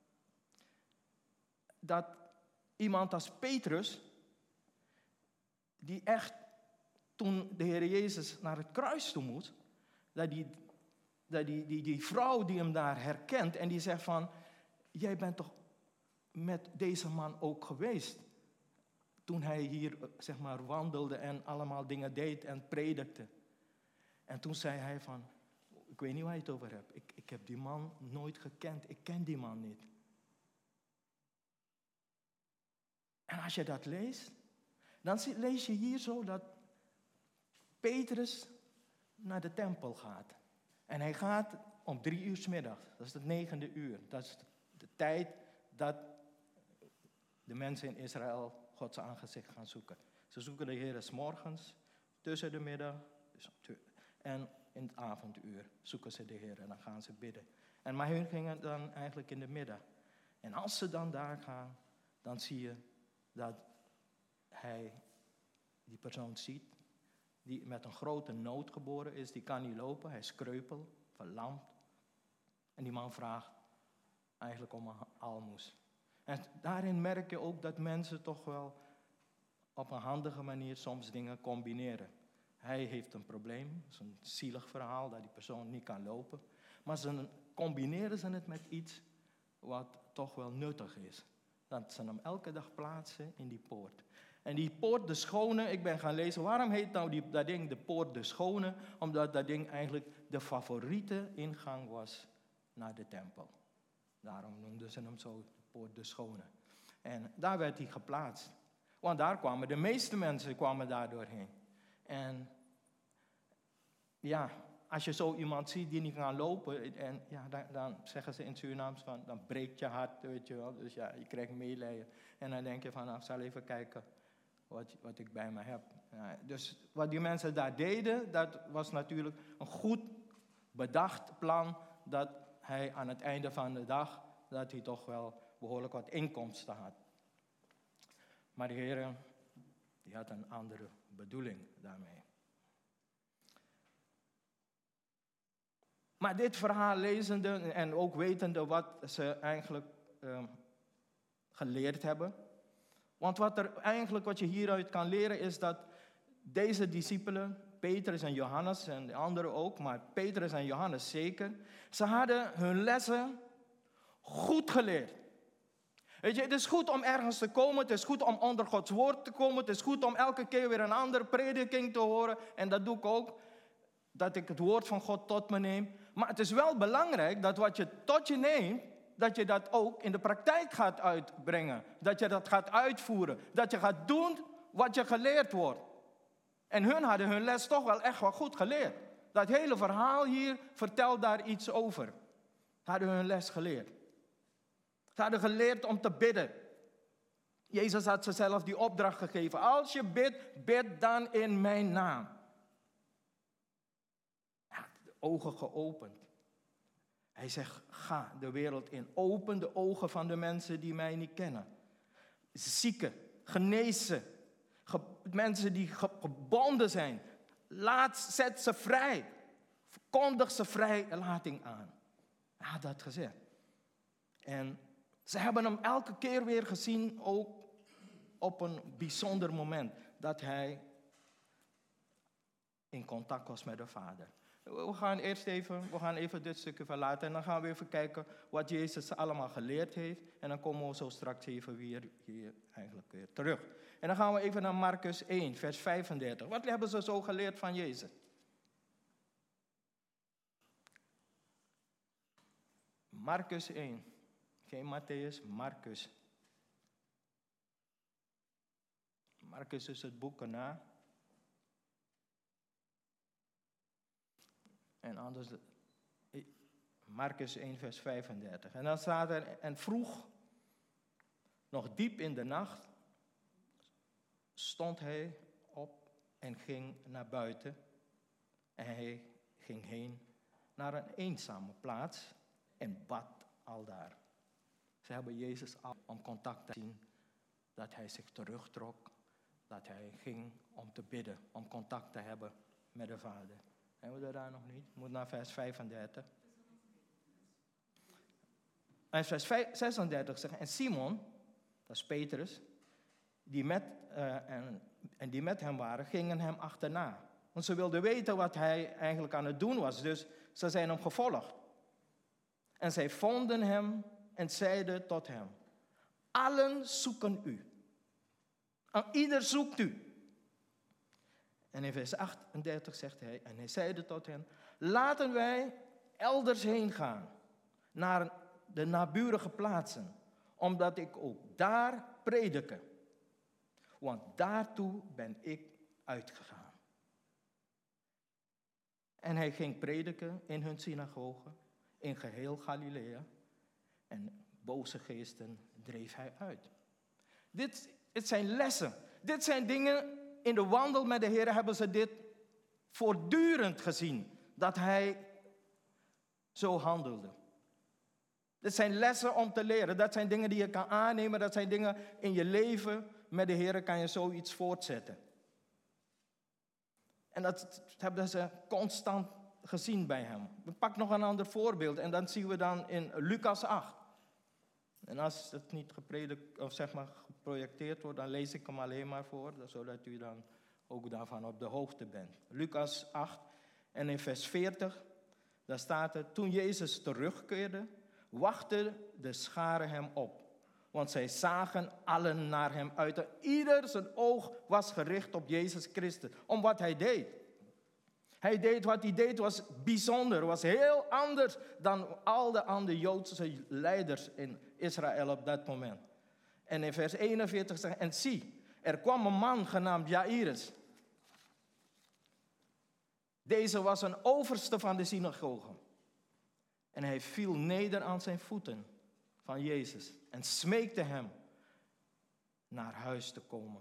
dat iemand als Petrus, die echt toen de Heer Jezus naar het kruis toe moest, dat die, dat die, die, die vrouw die hem daar herkent en die zegt van, jij bent toch met deze man ook geweest, toen hij hier zeg maar wandelde en allemaal dingen deed en predikte. En toen zei hij van, ik weet niet waar je het over hebt, ik, ik heb die man nooit gekend, ik ken die man niet. En als je dat leest, dan lees je hier zo dat Petrus naar de tempel gaat. En hij gaat om drie uur 's middags, dat is het negende uur. Dat is de tijd dat de mensen in Israël Gods aangezicht gaan zoeken. Ze zoeken de Heer 's morgens, tussen de middag en in het avonduur zoeken ze de Heer en dan gaan ze bidden. En maar hun gingen dan eigenlijk in de middag. En als ze dan daar gaan, dan zie je dat hij die persoon ziet, die met een grote nood geboren is, die kan niet lopen, hij is kreupel, verlamd. En die man vraagt eigenlijk om een almoes. En daarin merk je ook dat mensen toch wel op een handige manier soms dingen combineren. Hij heeft een probleem, het is een zielig verhaal dat die persoon niet kan lopen. Maar ze combineren ze het met iets wat toch wel nuttig is. Dat ze hem elke dag plaatsen in die poort. En die poort de Schone, ik ben gaan lezen, waarom heet nou die, dat ding de poort de Schone? Omdat dat ding eigenlijk de favoriete ingang was naar de tempel. Daarom noemden ze hem zo de poort de Schone. En daar werd hij geplaatst. Want daar kwamen de meeste mensen kwamen daar doorheen. En ja, als je zo iemand ziet die niet kan lopen, en ja, dan, dan zeggen ze in Surinaams van, dan breekt je hart, weet je wel. Dus ja, je krijgt medelijden. En dan denk je van, nou, ik zal even kijken wat, wat ik bij me heb. Ja, dus wat die mensen daar deden, dat was natuurlijk een goed bedacht plan, dat hij aan het einde van de dag, dat hij toch wel behoorlijk wat inkomsten had. Maar de Heer, die had een andere bedoeling daarmee. Maar dit verhaal lezende en ook wetende wat ze eigenlijk uh, geleerd hebben. Want wat er eigenlijk wat je hieruit kan leren is dat deze discipelen, Petrus en Johannes en de anderen ook, maar Petrus en Johannes zeker, ze hadden hun lessen goed geleerd. Weet je, het is goed om ergens te komen, het is goed om onder Gods woord te komen, het is goed om elke keer weer een andere prediking te horen. En dat doe ik ook, dat ik het woord van God tot me neem. Maar het is wel belangrijk dat wat je tot je neemt, dat je dat ook in de praktijk gaat uitbrengen. Dat je dat gaat uitvoeren. Dat je gaat doen wat je geleerd wordt. En hun hadden hun les toch wel echt wel goed geleerd. Dat hele verhaal hier vertelt daar iets over. Ze hadden hun les geleerd. Ze hadden geleerd om te bidden. Jezus had ze zelf die opdracht gegeven. Als je bidt, bid dan in mijn naam. Hij had de ogen geopend. Hij zegt, ga de wereld in. Open de ogen van de mensen die mij niet kennen. Zieken, genees ze. Ge- mensen die gebonden zijn. Laat, zet ze vrij. Kondig ze vrijlating aan. Hij had dat gezegd. En ze hebben hem elke keer weer gezien, ook op een bijzonder moment. Dat hij in contact was met de Vader. We gaan eerst even, we gaan even dit stukje verlaten en dan gaan we even kijken wat Jezus allemaal geleerd heeft. En dan komen we zo straks even weer hier eigenlijk weer terug. En dan gaan we even naar Marcus één, vers vijfendertig. Wat hebben ze zo geleerd van Jezus? Marcus één. Geen Matthäus, Marcus. Marcus is het boek erna. En anders, Marcus één, vers vijfendertig. En dan staat er, en vroeg, nog diep in de nacht, stond hij op en ging naar buiten. En hij ging heen naar een eenzame plaats en bad aldaar. Ze hebben Jezus al om contact te zien, dat hij zich terugtrok, dat hij ging om te bidden, om contact te hebben met de Vader. Hebben we dat daar nog niet? Moet naar vers vijfendertig. En vers zesendertig zegt, en Simon, dat is Petrus, die met, uh, en, en die met hem waren, gingen hem achterna. Want ze wilden weten wat hij eigenlijk aan het doen was. Dus ze zijn hem gevolgd. En zij vonden hem en zeiden tot hem, allen zoeken u. En ieder zoekt u. En in vers achtendertig zegt hij, en hij zeide tot hen, laten wij elders heen gaan, naar de naburige plaatsen, omdat ik ook daar prediken. Want daartoe ben ik uitgegaan. En hij ging prediken in hun synagoge, in geheel Galilea, en boze geesten dreef hij uit. Dit, dit zijn lessen. Dit zijn dingen, in de wandel met de Heer hebben ze dit voortdurend gezien, dat hij zo handelde. Dit zijn lessen om te leren. Dat zijn dingen die je kan aannemen. Dat zijn dingen in je leven met de Heer kan je zoiets voortzetten. En dat hebben ze constant gezien bij hem. We pakken nog een ander voorbeeld en dan zien we dan in Lucas acht. En als het niet gepredikt, of zeg maar geprojecteerd wordt, dan lees ik hem alleen maar voor, zodat u dan ook daarvan op de hoogte bent. Lucas acht en in vers veertig, daar staat er, toen Jezus terugkeerde, wachtte de schare hem op. Want zij zagen allen naar hem uit. En ieder zijn oog was gericht op Jezus Christus, om wat hij deed. Hij deed wat hij deed, was bijzonder, was heel anders dan al de andere Joodse leiders in Israël op dat moment. En in vers eenenveertig zegt, en zie, er kwam een man genaamd Jairus. Deze was een overste van de synagoge. En hij viel neder aan zijn voeten van Jezus en smeekte hem naar huis te komen.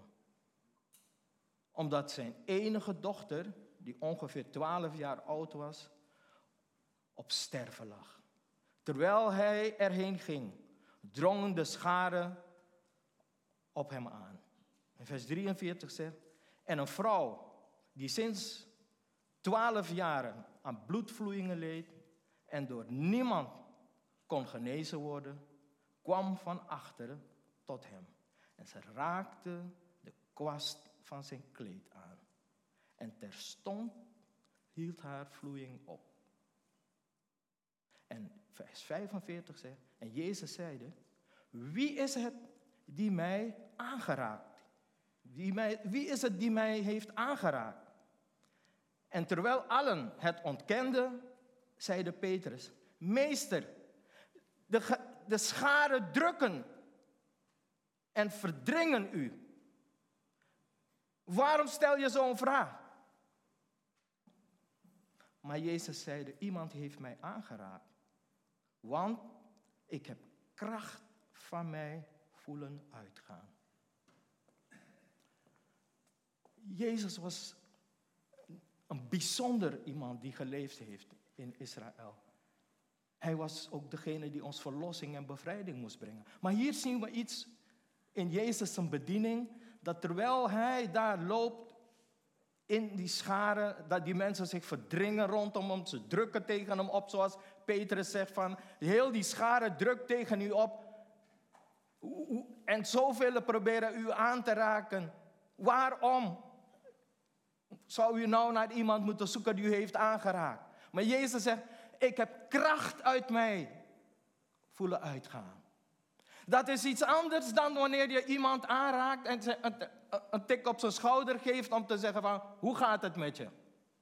Omdat zijn enige dochter, die ongeveer twaalf jaar oud was, op sterven lag. Terwijl hij erheen ging, drongen de scharen op hem aan. In vers drieënveertig zegt, en een vrouw die sinds twaalf jaren aan bloedvloeien leed en door niemand kon genezen worden, kwam van achteren tot hem. En ze raakte de kwast van zijn kleed aan. En terstond hield haar vloeiing op. En vers vijfenveertig zegt, en Jezus zeide, wie is het die mij aangeraakt? Wie, mij, wie is het die mij heeft aangeraakt? En terwijl allen het ontkenden, zeide Petrus, meester, de, de scharen drukken en verdringen u. Waarom stel je zo'n vraag? Maar Jezus zeide, iemand heeft mij aangeraakt. Want ik heb kracht van mij voelen uitgaan. Jezus was een bijzonder iemand die geleefd heeft in Israël. Hij was ook degene die ons verlossing en bevrijding moest brengen. Maar hier zien we iets in Jezus' zijn bediening, dat terwijl hij daar loopt in die scharen, dat die mensen zich verdringen rondom hem, ze drukken tegen hem op, zoals Petrus zegt van, heel die scharen drukt tegen u op. En zoveel proberen u aan te raken. Waarom? zou u nou naar iemand moeten zoeken die u heeft aangeraakt. Maar Jezus zegt, ik heb kracht uit mij voelen uitgaan. Dat is iets anders dan wanneer je iemand aanraakt en een tik op zijn schouder geeft om te zeggen van, hoe gaat het met je?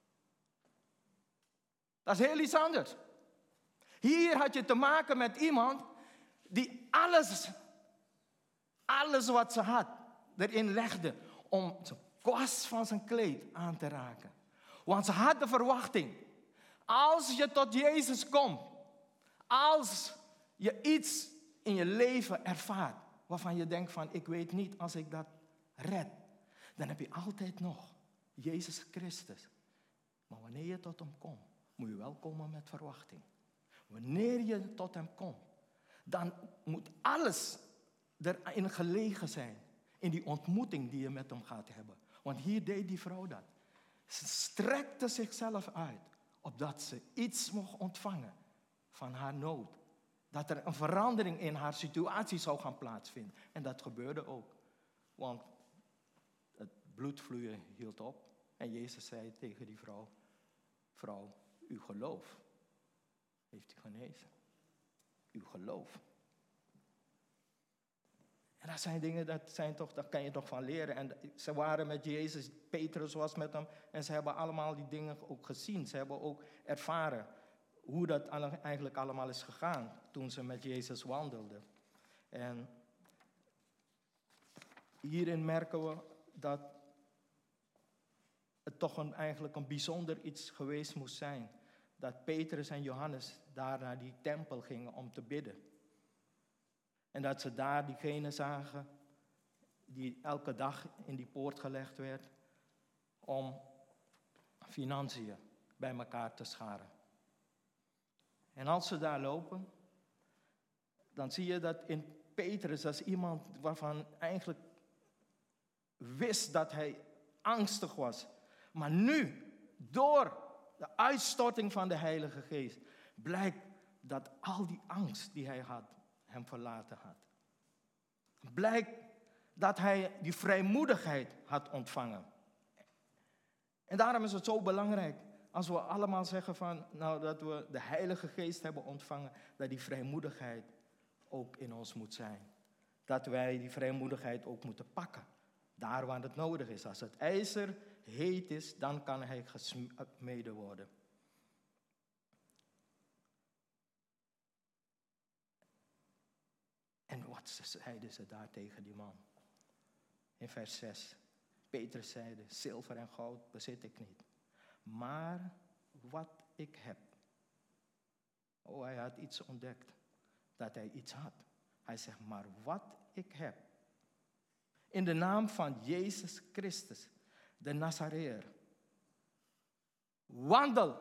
Dat is heel iets anders. Hier had je te maken met iemand die alles, alles wat ze had, erin legde om de kwast van zijn kleed aan te raken. Want ze had de verwachting, als je tot Jezus komt, als je iets in je leven ervaart, waarvan je denkt van, ik weet niet als ik dat red, dan heb je altijd nog Jezus Christus. Maar wanneer je tot hem komt, moet je wel komen met verwachting. Wanneer je tot hem komt, dan moet alles erin gelegen zijn, in die ontmoeting die je met hem gaat hebben. Want hier deed die vrouw dat. Ze strekte zichzelf uit, opdat ze iets mocht ontvangen van haar nood. Dat er een verandering in haar situatie zou gaan plaatsvinden. En dat gebeurde ook. Want het bloedvloeien hield op. En Jezus zei tegen die vrouw, vrouw, uw geloof heeft u genezen. Uw geloof. En dat zijn dingen, dat zijn toch, daar kan je toch van leren. En ze waren met Jezus, Petrus was met hem. En ze hebben allemaal die dingen ook gezien. Ze hebben ook ervaren hoe dat eigenlijk allemaal is gegaan toen ze met Jezus wandelden. En hierin merken we dat het toch een, eigenlijk een bijzonder iets geweest moest zijn. Dat Petrus en Johannes daar naar die tempel gingen om te bidden. En dat ze daar diegene zagen die elke dag in die poort gelegd werd om financiën bij elkaar te scharen. En als ze daar lopen, dan zie je dat in Petrus, dat is iemand waarvan eigenlijk wist dat hij angstig was. Maar nu, door de uitstorting van de Heilige Geest, blijkt dat al die angst die hij had, hem verlaten had. Blijkt dat hij die vrijmoedigheid had ontvangen. En daarom is het zo belangrijk, als we allemaal zeggen van, nou, dat we de Heilige Geest hebben ontvangen, dat die vrijmoedigheid ook in ons moet zijn. Dat wij die vrijmoedigheid ook moeten pakken. Daar waar het nodig is. Als het ijzer heet is, dan kan hij gesmeden worden. En wat zeiden ze daar tegen die man? In vers zes. Petrus zeide, zilver en goud bezit ik niet. Maar wat ik heb. Oh, hij had iets ontdekt. Dat hij iets had. Hij zegt, maar wat ik heb. In de naam van Jezus Christus, de Nazareër. Wandel.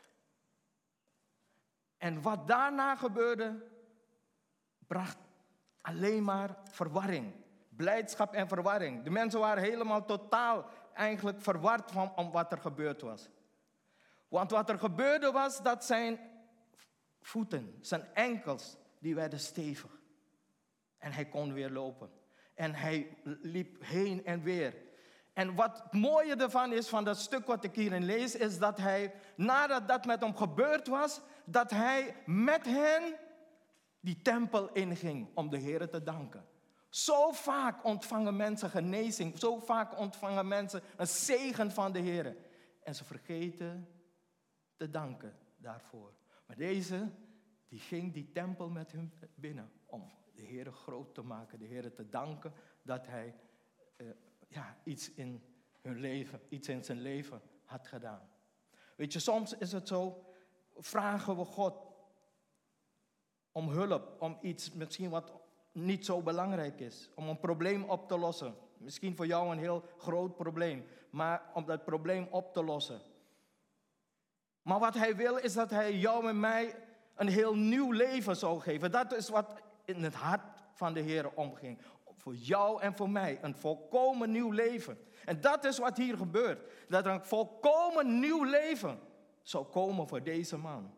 En wat daarna gebeurde, bracht alleen maar verwarring. Blijdschap en verwarring. De mensen waren helemaal totaal eigenlijk verward van om wat er gebeurd was. Want wat er gebeurde was dat zijn voeten, zijn enkels, die werden stevig. En hij kon weer lopen. En hij liep heen en weer. En wat het mooie ervan is, van dat stuk wat ik hierin lees, is dat hij, nadat dat met hem gebeurd was, dat hij met hen die tempel inging om de Heer te danken. Zo vaak ontvangen mensen genezing, zo vaak ontvangen mensen een zegen van de Heer. En ze vergeten te danken daarvoor. Maar deze, die ging die tempel met hem binnen om de Heer groot te maken, de Heer te danken dat hij uh, ja, iets in hun leven, iets in zijn leven had gedaan. Weet je, soms is het zo, vragen we God om hulp, om iets misschien wat niet zo belangrijk is, om een probleem op te lossen. Misschien voor jou een heel groot probleem, maar om dat probleem op te lossen. Maar wat hij wil is dat hij jou en mij een heel nieuw leven zou geven. Dat is wat in het hart van de Heer omging. Voor jou en voor mij. Een volkomen nieuw leven. En dat is wat hier gebeurt. Dat er een volkomen nieuw leven zou komen voor deze man.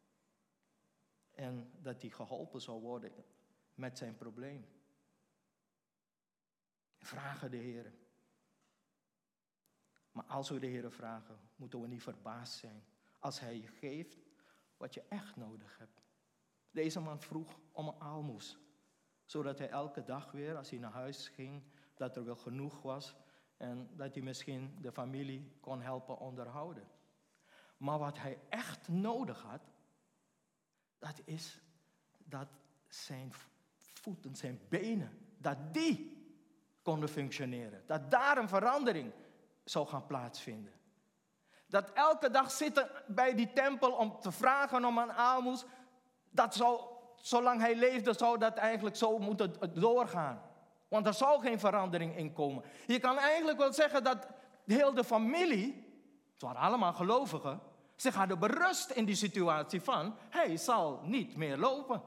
En dat hij geholpen zou worden met zijn probleem. Vragen de Heer. Maar als we de Heer vragen, moeten we niet verbaasd zijn als Hij je geeft wat je echt nodig hebt. Deze man vroeg om een aalmoes, zodat hij elke dag weer, als hij naar huis ging, dat er wel genoeg was en dat hij misschien de familie kon helpen onderhouden. Maar wat hij echt nodig had, dat is dat zijn voeten, zijn benen, dat die konden functioneren. Dat daar een verandering zou gaan plaatsvinden. Dat elke dag zitten bij die tempel om te vragen om een aalmoes, dat zou, zolang hij leefde, zou dat eigenlijk zo moeten doorgaan. Want er zou geen verandering in komen. Je kan eigenlijk wel zeggen dat heel de familie, het waren allemaal gelovigen, zich hadden berust in die situatie van, hij zal niet meer lopen.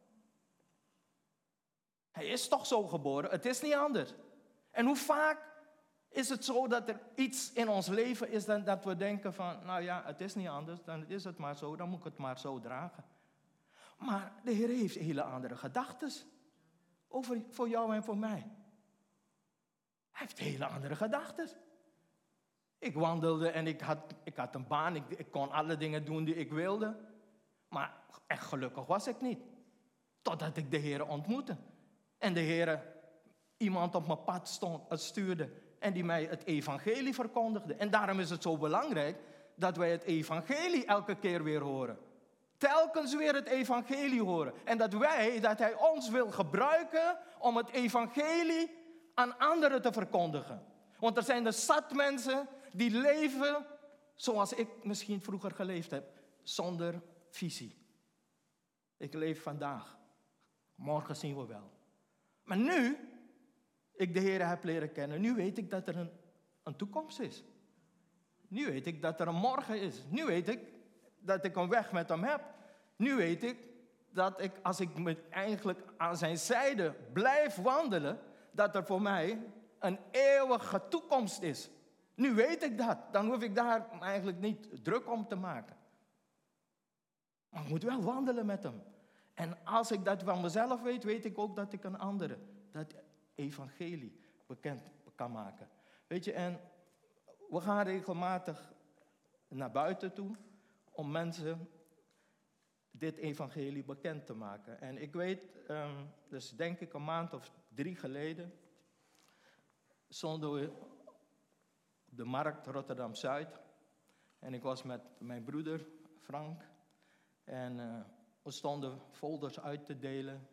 Hij is toch zo geboren, het is niet anders. En hoe vaak is het zo dat er iets in ons leven is dan dat we denken van, nou ja, het is niet anders, dan is het maar zo, dan moet ik het maar zo dragen. Maar de Heer heeft hele andere gedachten over voor jou en voor mij. Hij heeft hele andere gedachten. Ik wandelde en ik had, ik had een baan, ik, ik kon alle dingen doen die ik wilde. Maar echt gelukkig was ik niet. Totdat ik de Heer ontmoette. En de Heer iemand op mijn pad stond, stuurde en die mij het evangelie verkondigde. En daarom is het zo belangrijk dat wij het evangelie elke keer weer horen. Telkens weer het evangelie horen. En dat wij, dat hij ons wil gebruiken om het evangelie aan anderen te verkondigen. Want er zijn er zat mensen die leven zoals ik misschien vroeger geleefd heb. Zonder visie. Ik leef vandaag. Morgen zien we wel. Maar nu ik de Heer heb leren kennen, nu weet ik dat er een, een toekomst is. Nu weet ik dat er een morgen is. Nu weet ik dat ik een weg met hem heb. Nu weet ik dat ik, als ik me eigenlijk aan zijn zijde blijf wandelen, dat er voor mij een eeuwige toekomst is. Nu weet ik dat. Dan hoef ik daar eigenlijk niet druk om te maken. Maar ik moet wel wandelen met hem. En als ik dat van mezelf weet, weet ik ook dat ik een andere, dat evangelie bekend kan maken. Weet je, en we gaan regelmatig naar buiten toe om mensen dit evangelie bekend te maken. En ik weet, um, dus denk ik een maand of drie geleden, stonden we op de markt Rotterdam-Zuid. En ik was met mijn broeder Frank. En uh, we stonden folders uit te delen.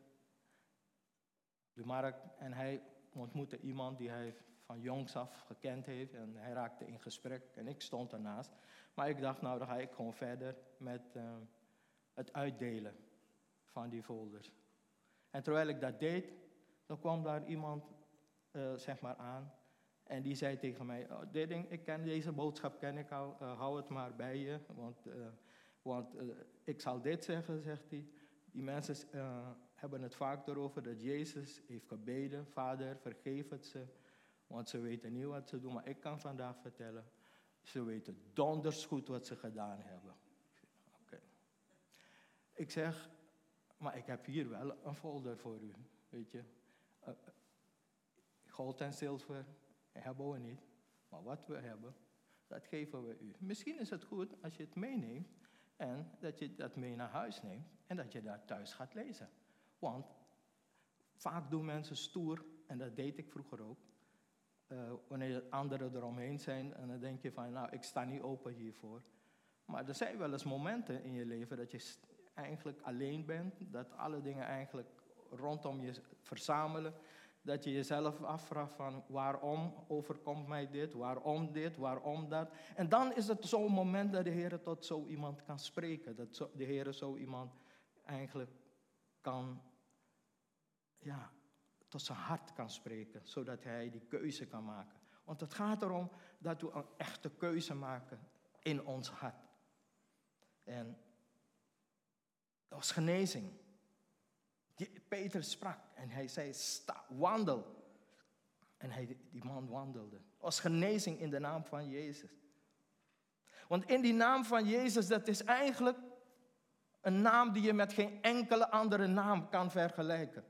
De markt. En hij ontmoette iemand die hij van jongs af gekend heeft. En hij raakte in gesprek. En ik stond ernaast. Maar ik dacht, nou dan ga ik gewoon verder met uh, het uitdelen van die folders. En terwijl ik dat deed, dan kwam daar iemand uh, zeg maar aan. En die zei tegen mij, oh, dit ding, ik ken deze boodschap, ken ik al, uh, hou het maar bij je. Want, uh, want uh, ik zal dit zeggen, zegt hij. Die mensen uh, hebben het vaak erover dat Jezus heeft gebeden. Vader, vergeef het ze, want ze weten niet wat ze doen. Maar ik kan vandaag vertellen, ze weten donders goed wat ze gedaan hebben. Oké. Okay. Ik zeg, maar ik heb hier wel een folder voor u, weet je. Uh, goud en zilver hebben we niet, maar wat we hebben, dat geven we u. Misschien is het goed als je het meeneemt en dat je dat mee naar huis neemt en dat je daar thuis gaat lezen. Want vaak doen mensen stoer, en dat deed ik vroeger ook, uh, wanneer anderen eromheen zijn en dan denk je van, nou, ik sta niet open hiervoor. Maar er zijn wel eens momenten in je leven dat je eigenlijk alleen bent, dat alle dingen eigenlijk rondom je verzamelen. Dat je jezelf afvraagt van waarom overkomt mij dit, waarom dit, waarom dat. En dan is het zo'n moment dat de Heer tot zo iemand kan spreken. Dat zo, de Heer zo iemand eigenlijk kan, ja, tot zijn hart kan spreken. Zodat hij die keuze kan maken. Want het gaat erom dat we een echte keuze maken in ons hart. En dat was genezing. Peter sprak en hij zei, sta, wandel. En hij, die man wandelde. Als genezing in de naam van Jezus. Want in die naam van Jezus, dat is eigenlijk een naam die je met geen enkele andere naam kan vergelijken.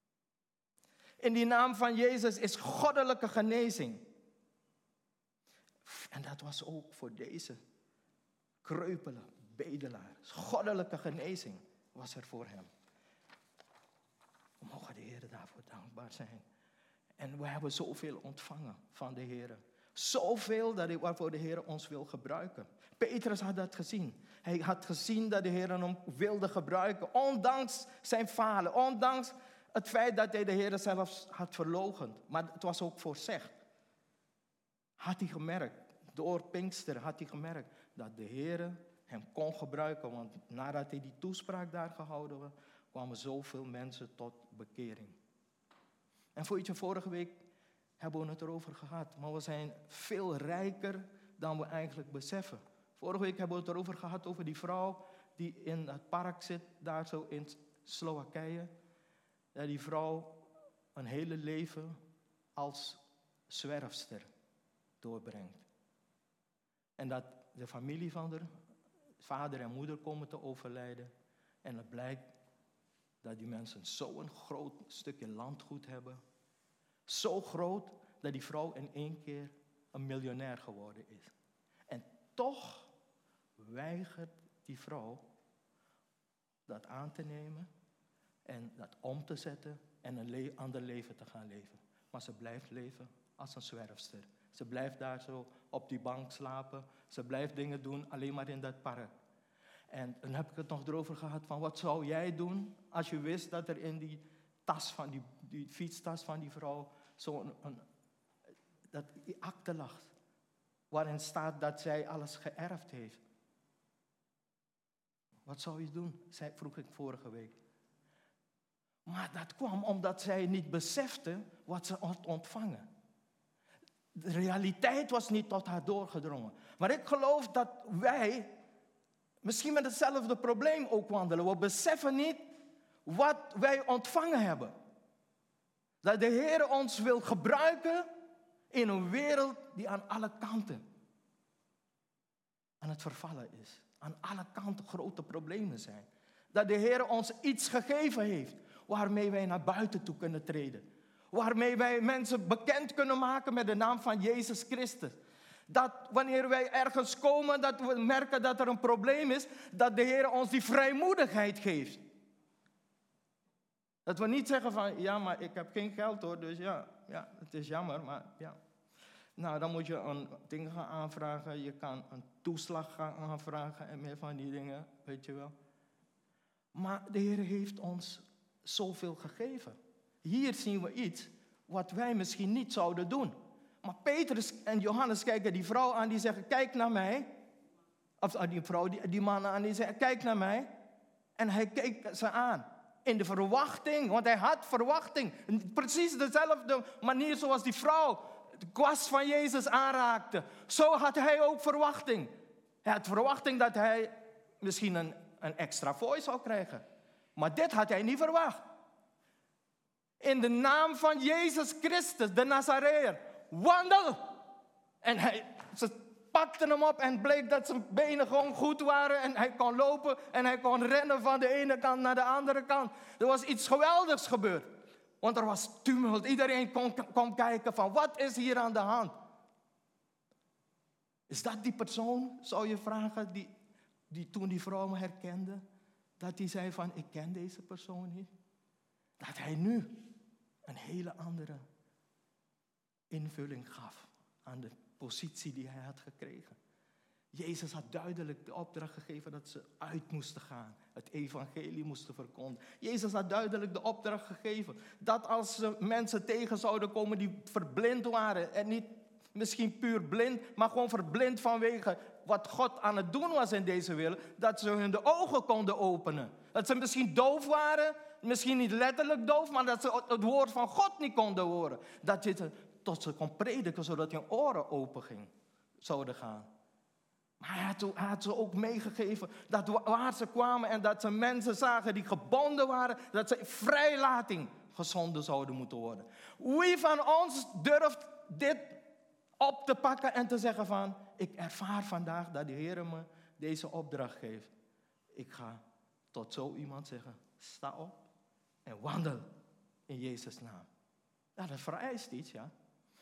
In die naam van Jezus is goddelijke genezing. En dat was ook voor deze kreupele bedelaar. Goddelijke genezing was er voor hem. We mogen de Heer daarvoor dankbaar zijn. En we hebben zoveel ontvangen van de Heer. Zoveel dat hij, waarvoor de Heer ons wil gebruiken. Petrus had dat gezien. Hij had gezien dat de Heer hem wilde gebruiken. Ondanks zijn falen. Ondanks het feit dat hij de Heer zelfs had verloochend. Maar het was ook voorzegd. Had hij gemerkt. Door Pinkster had hij gemerkt dat de Heer hem kon gebruiken. Want nadat hij die toespraak daar gehouden had, kwamen zoveel mensen tot bekering. En voor je, vorige week hebben we het erover gehad. Maar we zijn veel rijker dan we eigenlijk beseffen. Vorige week hebben we het erover gehad over die vrouw die in het park zit, daar zo in Slowakije. Dat die vrouw een hele leven als zwerfster doorbrengt. En dat de familie van haar, vader en moeder, komen te overlijden. En het blijkt dat die mensen zo'n groot stukje landgoed hebben. Zo groot dat die vrouw in één keer een miljonair geworden is. En toch weigert die vrouw dat aan te nemen en dat om te zetten en een le- ander leven te gaan leven. Maar ze blijft leven als een zwerfster. Ze blijft daar zo op die bank slapen. Ze blijft dingen doen alleen maar in dat park. En dan heb ik het nog erover gehad van wat zou jij doen als je wist dat er in die tas van die, die fietstas van die vrouw zo'n een, dat die akte lag. Waarin staat dat zij alles geërfd heeft. Wat zou je doen? Zij, vroeg ik vorige week. Maar dat kwam omdat zij niet besefte wat ze had ontvangen. De realiteit was niet tot haar doorgedrongen. Maar ik geloof dat wij misschien met hetzelfde probleem ook wandelen. We beseffen niet wat wij ontvangen hebben. Dat de Heer ons wil gebruiken in een wereld die aan alle kanten aan het vervallen is. Aan alle kanten grote problemen zijn. Dat de Heer ons iets gegeven heeft waarmee wij naar buiten toe kunnen treden. Waarmee wij mensen bekend kunnen maken met de naam van Jezus Christus. Dat wanneer wij ergens komen, dat we merken dat er een probleem is, dat de Heer ons die vrijmoedigheid geeft. Dat we niet zeggen van, ja, maar ik heb geen geld hoor, dus ja, ja, het is jammer, maar ja. Nou, dan moet je een ding gaan aanvragen, je kan een toeslag gaan aanvragen en meer van die dingen, weet je wel. Maar de Heer heeft ons zoveel gegeven. Hier zien we iets wat wij misschien niet zouden doen. Maar Petrus en Johannes kijken die vrouw aan, die zeggen, kijk naar mij. Of die vrouw, die, die man aan, die zeggen, kijk naar mij. En hij keek ze aan. In de verwachting, want hij had verwachting. Precies dezelfde manier zoals die vrouw de kwast van Jezus aanraakte. Zo had hij ook verwachting. Hij had verwachting dat hij misschien een, een extra fooi zou krijgen. Maar dit had hij niet verwacht. In de naam van Jezus Christus, de Nazareër, wandel! En hij, ze pakten hem op en bleek dat zijn benen gewoon goed waren. En hij kon lopen en hij kon rennen van de ene kant naar de andere kant. Er was iets geweldigs gebeurd. Want er was tumult. Iedereen kon, kon kijken van wat is hier aan de hand. Is dat die persoon, zou je vragen, die, die toen die vrouw me herkende? Dat die zei van ik ken deze persoon niet. Dat hij nu een hele andere invulling gaf aan de positie die hij had gekregen. Jezus had duidelijk de opdracht gegeven dat ze uit moesten gaan. Het evangelie moesten verkondigen. Jezus had duidelijk de opdracht gegeven dat als ze mensen tegen zouden komen die verblind waren. En niet misschien puur blind, maar gewoon verblind vanwege wat God aan het doen was in deze wereld. Dat ze hun de ogen konden openen. Dat ze misschien doof waren, misschien niet letterlijk doof, maar dat ze het woord van God niet konden horen. Dat je tot ze kon prediken, zodat hun oren open ging, zouden gaan. Maar hij had, hij had ze ook meegegeven dat waar ze kwamen en dat ze mensen zagen die gebonden waren, dat ze vrijlating gezonden zouden moeten worden. Wie van ons durft dit op te pakken en te zeggen van, ik ervaar vandaag dat de Heer me deze opdracht geeft. Ik ga tot zo iemand zeggen, sta op en wandel in Jezus' naam. Nou, dat vereist iets, ja.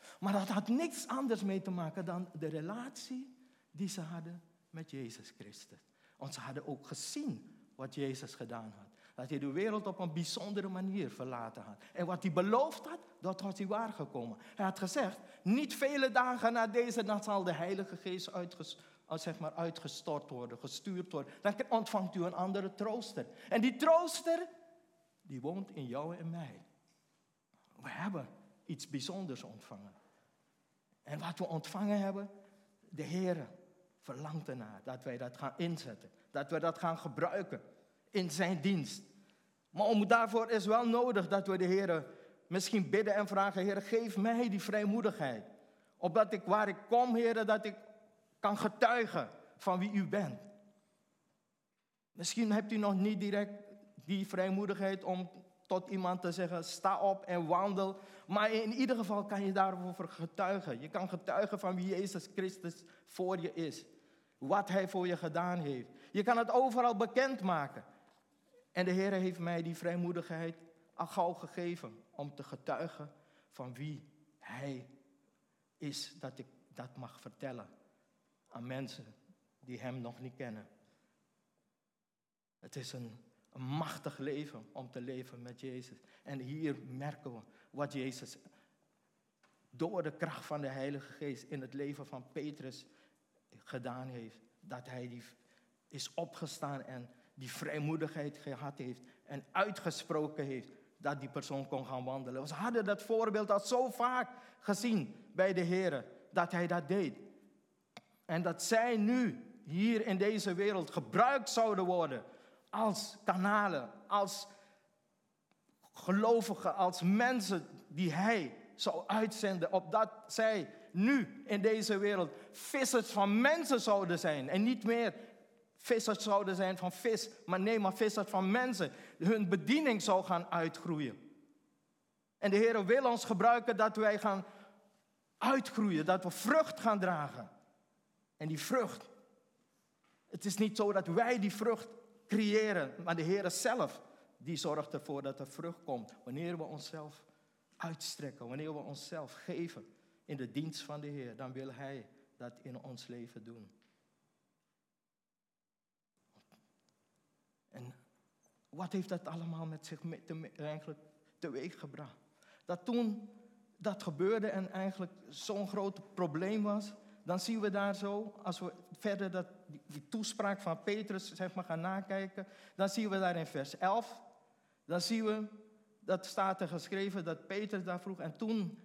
Maar dat had niks anders mee te maken dan de relatie die ze hadden met Jezus Christus. Want ze hadden ook gezien wat Jezus gedaan had. Dat hij de wereld op een bijzondere manier verlaten had. En wat hij beloofd had, dat was hij waargekomen. Hij had gezegd, niet vele dagen na deze nacht zal de Heilige Geest uitges, zeg maar uitgestort worden, gestuurd worden. Dan ontvangt u een andere trooster. En die trooster, die woont in jou en mij. We hebben iets bijzonders ontvangen. En wat we ontvangen hebben, de Heer verlangt ernaar dat wij dat gaan inzetten. Dat we dat gaan gebruiken in zijn dienst. Maar om daarvoor is wel nodig dat we de Heer misschien bidden en vragen. Heer, geef mij die vrijmoedigheid. Opdat ik waar ik kom, Heer, dat ik kan getuigen van wie u bent. Misschien hebt u nog niet direct die vrijmoedigheid om tot iemand te zeggen, sta op en wandel. Maar in ieder geval kan je daarover getuigen. Je kan getuigen van wie Jezus Christus voor je is. Wat hij voor je gedaan heeft. Je kan het overal bekendmaken. En de Heer heeft mij die vrijmoedigheid al gauw gegeven om te getuigen van wie hij is. Dat ik dat mag vertellen aan mensen die hem nog niet kennen. Het is een, een machtig leven om te leven met Jezus. En hier merken we wat Jezus door de kracht van de Heilige Geest in het leven van Petrus gedaan heeft. Dat hij die is opgestaan en die vrijmoedigheid gehad heeft en uitgesproken heeft dat die persoon kon gaan wandelen. Ze hadden dat voorbeeld al zo vaak gezien bij de Heer, dat hij dat deed. En dat zij nu hier in deze wereld gebruikt zouden worden als kanalen, als gelovigen, als mensen die hij zou uitzenden, opdat zij nu in deze wereld vissers van mensen zouden zijn en niet meer vissers zouden zijn van vis, maar nee, maar vissers van mensen. Hun bediening zou gaan uitgroeien. En de Heer wil ons gebruiken dat wij gaan uitgroeien, dat we vrucht gaan dragen. En die vrucht, het is niet zo dat wij die vrucht creëren, maar de Heer zelf, die zorgt ervoor dat er vrucht komt. Wanneer we onszelf uitstrekken, wanneer we onszelf geven in de dienst van de Heer, dan wil Hij dat in ons leven doen. En wat heeft dat allemaal met zich mee te, eigenlijk teweeg gebracht? Dat toen dat gebeurde en eigenlijk zo'n groot probleem was, dan zien we daar zo, als we verder dat, die, die toespraak van Petrus zeg maar, gaan nakijken, dan zien we daar in vers elf, dan zien we, dat staat er geschreven, dat Petrus daar vroeg. En toen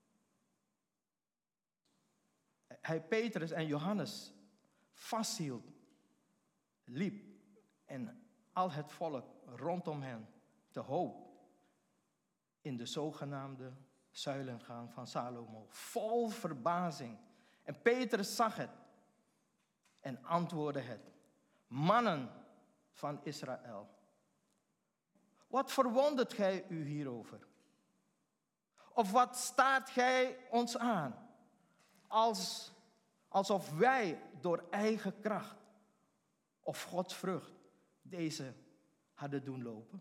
hij Petrus en Johannes vasthield, liep en al het volk rondom hen te hoop in de zogenaamde zuilengang van Salomo, vol verbazing. En Petrus zag het en antwoordde het. Mannen van Israël, wat verwondert gij u hierover? Of wat staart gij ons aan? Als, alsof wij door eigen kracht of Gods vrucht deze hadden doen lopen?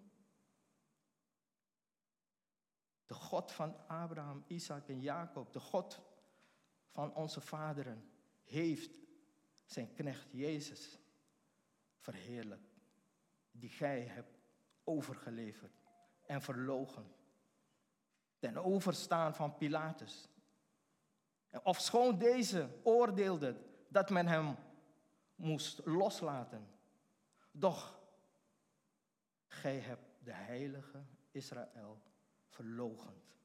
De God van Abraham, Isaac en Jacob, de God van onze vaderen, heeft zijn knecht Jezus verheerlijkt, die gij hebt overgeleverd en verloochend, ten overstaan van Pilatus. En ofschoon deze oordeelde dat men hem moest loslaten, doch gij hebt de heilige Israël verloochend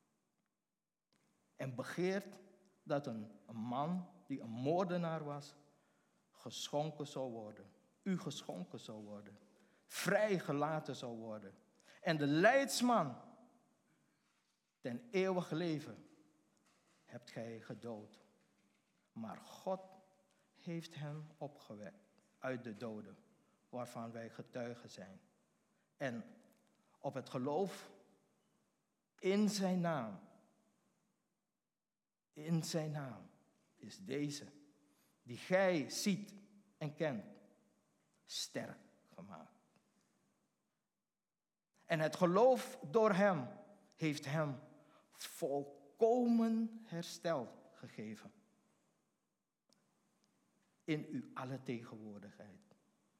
en begeert dat een, een man die een moordenaar was, geschonken zou worden, u geschonken zou worden, vrijgelaten zou worden. En de leidsman ten eeuwig leven hebt gij gedood. Maar God heeft hem opgewekt uit de doden, waarvan wij getuigen zijn. En op het geloof in zijn naam, in zijn naam is deze, die gij ziet en kent, sterk gemaakt. En het geloof door hem heeft hem vol, volkomen herstel gegeven. In uw alle tegenwoordigheid.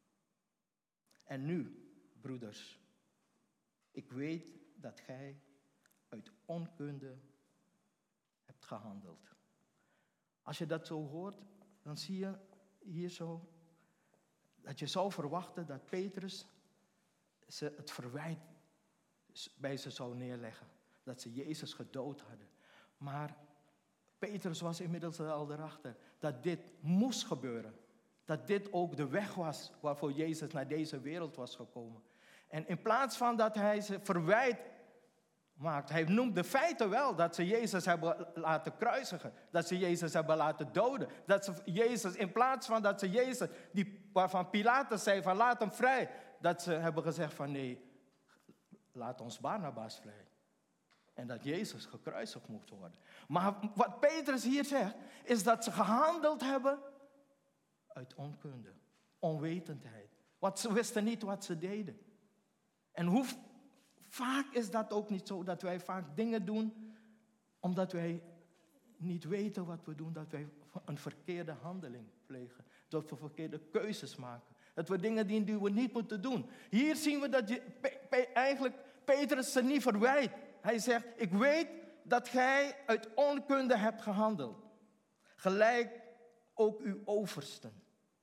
En nu, broeders, ik weet dat gij uit onkunde hebt gehandeld. Als je dat zo hoort, dan zie je hier zo dat je zou verwachten dat Petrus ze het verwijt bij ze zou neerleggen. Dat ze Jezus gedood hadden. Maar Petrus was inmiddels al erachter dat dit moest gebeuren. Dat dit ook de weg was waarvoor Jezus naar deze wereld was gekomen. En in plaats van dat hij ze verwijt maakt, hij noemt de feiten wel dat ze Jezus hebben laten kruisigen. Dat ze Jezus hebben laten doden. Dat ze Jezus, in plaats van dat ze Jezus, die, waarvan Pilatus zei van laat hem vrij. Dat ze hebben gezegd van nee, laat ons Barnabas vrij. En dat Jezus gekruisigd moet worden. Maar wat Petrus hier zegt, is dat ze gehandeld hebben uit onkunde, onwetendheid. Want ze wisten niet wat ze deden. En hoe vaak is dat ook niet zo, dat wij vaak dingen doen, omdat wij niet weten wat we doen, dat wij een verkeerde handeling plegen. Dat we verkeerde keuzes maken. Dat we dingen doen die we niet moeten doen. Hier zien we dat je, pe, pe, eigenlijk Petrus ze niet verwijt. Hij zegt, ik weet dat gij uit onkunde hebt gehandeld. Gelijk ook uw oversten.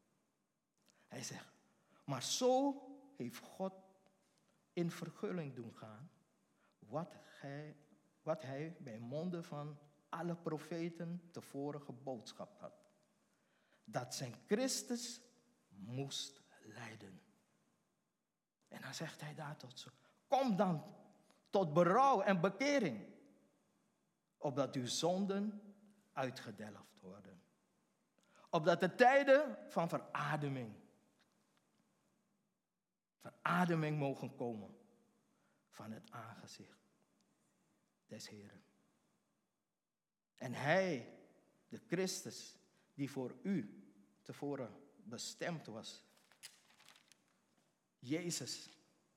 Hij zegt, maar zo heeft God in vervulling doen gaan wat hij, wat hij bij monden van alle profeten tevoren geboodschapt had. Dat zijn Christus moest lijden. En dan zegt hij daar tot zo, kom dan tot berouw en bekering, opdat uw zonden uitgedelgd worden. Opdat de tijden van verademing, verademing mogen komen van het aangezicht des Heren. En hij, de Christus, die voor u tevoren bestemd was, Jezus,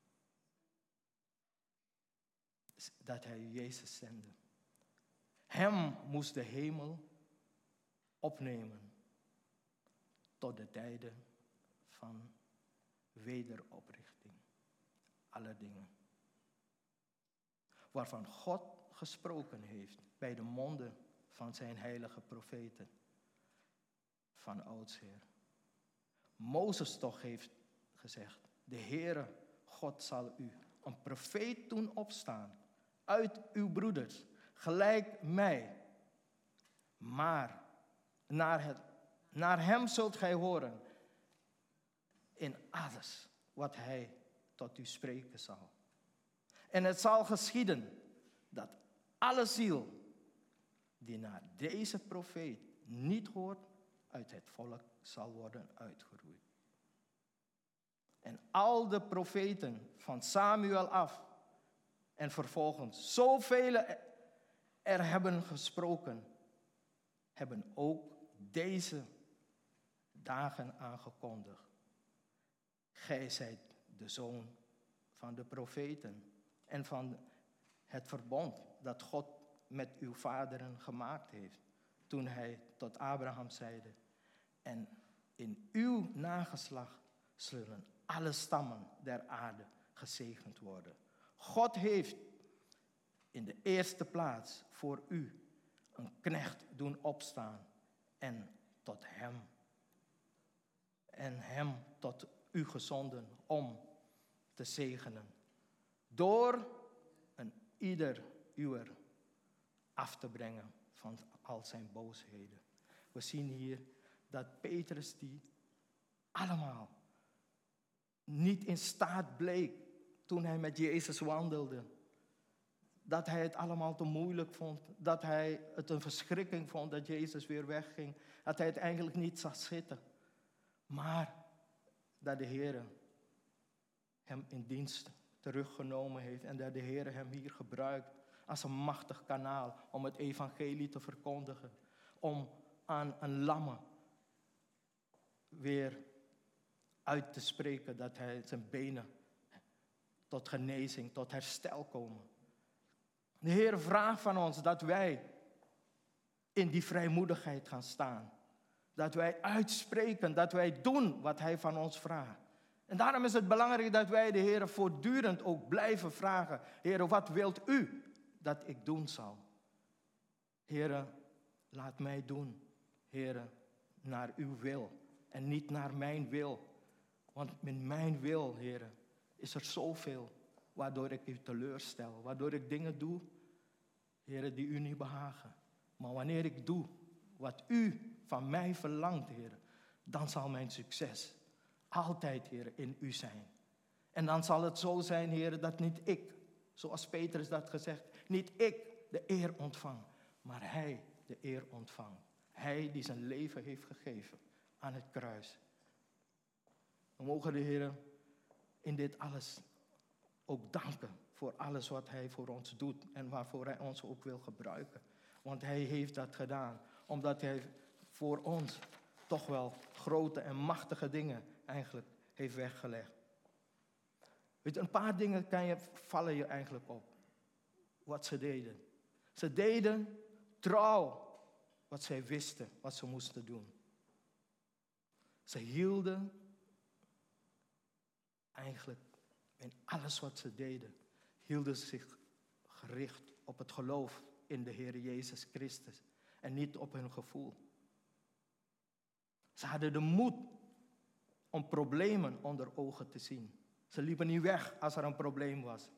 dat hij Jezus zende. Hem moest de hemel opnemen tot de tijden van wederoprichting. Alle dingen. Waarvan God gesproken heeft bij de monden van zijn heilige profeten. Van oudsher. Mozes toch heeft gezegd, de Heere God zal u een profeet doen opstaan uit uw broeders, gelijk mij. Maar naar, het, naar hem zult gij horen in alles wat hij tot u spreken zal. En het zal geschieden dat alle ziel die naar deze profeet niet hoort, uit het volk zal worden uitgeroeid. En al de profeten van Samuel af en vervolgens zoveel er hebben gesproken, hebben ook deze dagen aangekondigd. Gij zijt de zoon van de profeten en van het verbond dat God met uw vaderen gemaakt heeft. Toen hij tot Abraham zeide, en in uw nageslacht zullen alle stammen der aarde gezegend worden. God heeft in de eerste plaats voor u een knecht doen opstaan en tot hem en hem tot u gezonden om te zegenen. Door een ieder uwer af te brengen van al zijn boosheden. We zien hier dat Petrus die allemaal niet in staat bleek toen hij met Jezus wandelde. Dat hij het allemaal te moeilijk vond. Dat hij het een verschrikking vond dat Jezus weer wegging. Dat hij het eigenlijk niet zag zitten. Maar dat de Heer hem in dienst teruggenomen heeft. En dat de Heer hem hier gebruikt als een machtig kanaal om het evangelie te verkondigen. Om aan een lamme weer uit te spreken dat hij zijn benen tot genezing, tot herstel komen. De Heer vraagt van ons dat wij in die vrijmoedigheid gaan staan. Dat wij uitspreken, dat wij doen wat Hij van ons vraagt. En daarom is het belangrijk dat wij de Heer voortdurend ook blijven vragen. Heer, wat wilt U dat ik doen zal? Heer, laat mij doen, Heer, naar Uw wil en niet naar mijn wil. Want met mijn wil, Heer, is er zoveel waardoor ik U teleurstel. Waardoor ik dingen doe, Heer, die U niet behagen. Maar wanneer ik doe wat U van mij verlangt, Heer, dan zal mijn succes altijd, Heer, in U zijn. En dan zal het zo zijn, Heer, dat niet ik, zoals Petrus dat gezegd, niet ik de eer ontvang, maar Hij de eer ontvangt. Hij die zijn leven heeft gegeven aan het kruis. We mogen de Heer in dit alles ook danken voor alles wat Hij voor ons doet en waarvoor Hij ons ook wil gebruiken. Want Hij heeft dat gedaan, omdat Hij voor ons toch wel grote en machtige dingen eigenlijk heeft weggelegd. Weet je, een paar dingen kan je, vallen je eigenlijk op. Wat ze deden. Ze deden trouw wat zij wisten, wat ze moesten doen. Ze hielden eigenlijk in alles wat ze deden, hielden ze zich gericht op het geloof in de Heer Jezus Christus en niet op hun gevoel. Ze hadden de moed om problemen onder ogen te zien. Ze liepen niet weg als er een probleem was.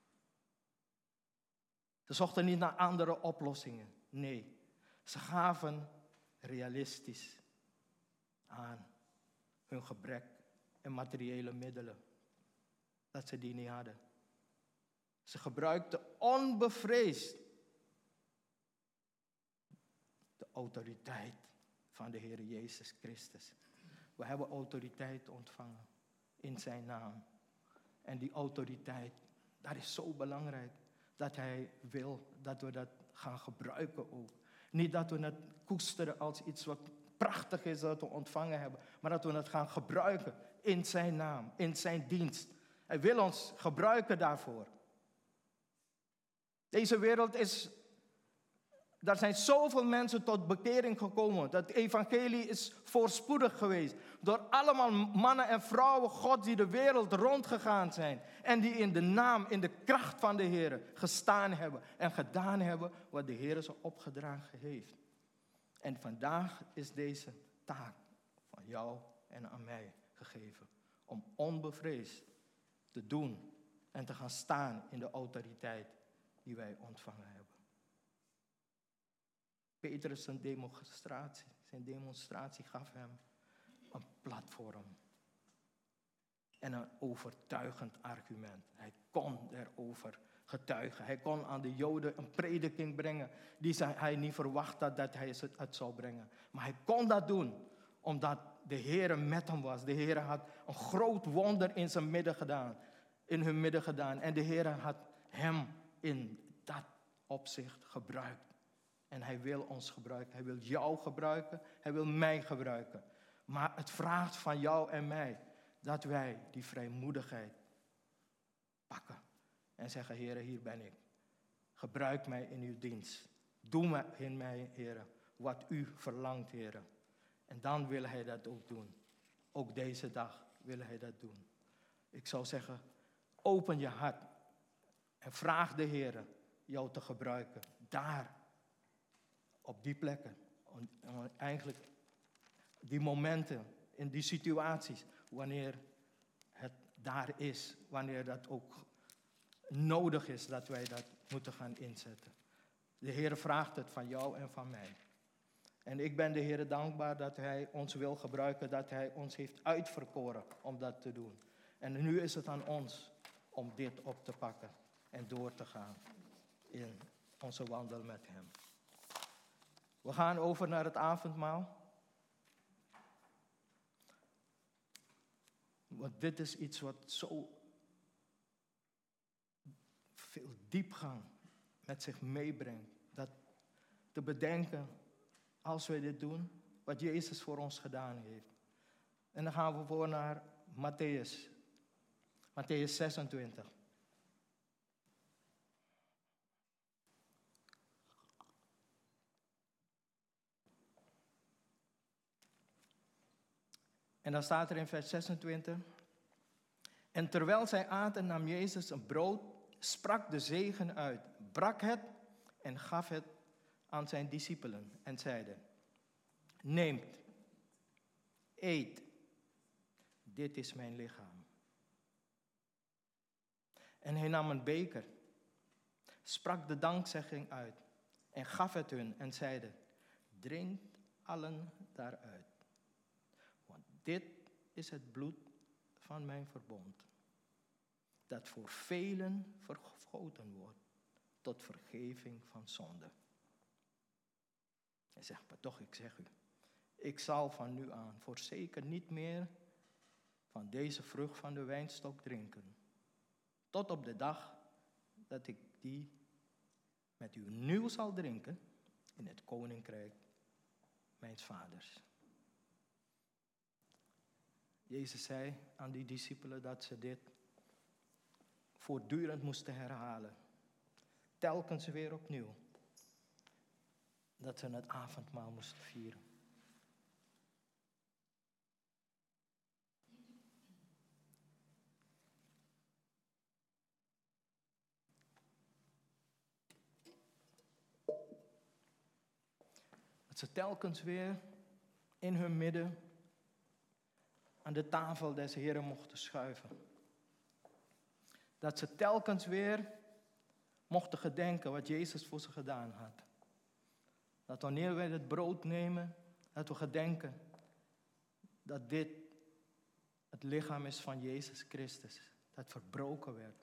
Ze zochten niet naar andere oplossingen. Nee, ze gaven realistisch aan hun gebrek en materiële middelen. Dat ze die niet hadden. Ze gebruikten onbevreesd de autoriteit van de Heer Jezus Christus. We hebben autoriteit ontvangen in zijn naam. En die autoriteit, dat is zo belangrijk dat Hij wil dat we dat gaan gebruiken ook. Niet dat we het koesteren als iets wat prachtig is dat we ontvangen hebben, maar dat we het gaan gebruiken in zijn naam, in zijn dienst. Hij wil ons gebruiken daarvoor. Deze wereld is, daar zijn zoveel mensen tot bekering gekomen. Dat evangelie is voorspoedig geweest. Door allemaal mannen en vrouwen God die de wereld rondgegaan zijn. En die in de naam, in de kracht van de Heer gestaan hebben. En gedaan hebben wat de Heer ze opgedragen heeft. En vandaag is deze taak van jou en aan mij gegeven. Om onbevreesd te doen en te gaan staan in de autoriteit die wij ontvangen hebben. Petrus zijn demonstratie, zijn demonstratie gaf hem een platform. En een overtuigend argument. Hij kon erover getuigen. Hij kon aan de Joden een prediking brengen die hij niet verwacht had dat hij het zou brengen. Maar hij kon dat doen omdat de Heer met hem was. De Heer had een groot wonder in zijn midden gedaan. In hun midden gedaan. En de Heer had hem in dat opzicht gebruikt. En Hij wil ons gebruiken. Hij wil jou gebruiken. Hij wil mij gebruiken. Maar het vraagt van jou en mij dat wij die vrijmoedigheid pakken. En zeggen, Heer, hier ben ik. Gebruik mij in uw dienst. Doe me in mij, Heer, wat u verlangt, Heer. En dan wil Hij dat ook doen. Ook deze dag wil Hij dat doen. Ik zou zeggen, open je hart. En vraag de Heer jou te gebruiken. Daar. Op die plekken. Eigenlijk die momenten, in die situaties. Wanneer het daar is. Wanneer dat ook nodig is dat wij dat moeten gaan inzetten. De Heer vraagt het van jou en van mij. En ik ben de Heer dankbaar dat Hij ons wil gebruiken. Dat Hij ons heeft uitverkoren om dat te doen. En nu is het aan ons om dit op te pakken. En door te gaan in onze wandel met Hem. We gaan over naar het avondmaal. Want dit is iets wat zo veel diepgang met zich meebrengt. Dat te bedenken, als wij dit doen, wat Jezus voor ons gedaan heeft. En dan gaan we voor naar Matthäus. Matthäus zesentwintig. En dan staat er in vers zesentwintig. En terwijl zij aten, nam Jezus een brood, sprak de zegen uit, brak het en gaf het aan zijn discipelen en zeide: neemt, eet, dit is mijn lichaam. En hij nam een beker, sprak de dankzegging uit en gaf het hun en zeide: drinkt allen daaruit. Want dit is het bloed van mijn verbond, dat voor velen vergoten wordt tot vergeving van zonde. Hij zegt, maar toch, ik zeg u, ik zal van nu aan voorzeker niet meer van deze vrucht van de wijnstok drinken, tot op de dag dat ik die met u nieuw zal drinken in het koninkrijk mijns vaders. Jezus zei aan die discipelen dat ze dit voortdurend moesten herhalen. Telkens weer opnieuw. Dat ze het avondmaal moesten vieren. Dat ze telkens weer in hun midden aan de tafel des Heren mochten schuiven. Dat ze telkens weer mochten gedenken wat Jezus voor ze gedaan had. Dat wanneer wij het brood nemen, dat we gedenken dat dit het lichaam is van Jezus Christus, dat verbroken werd.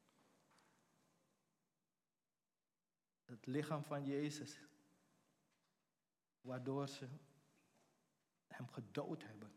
Het lichaam van Jezus, waardoor ze hem gedood hebben.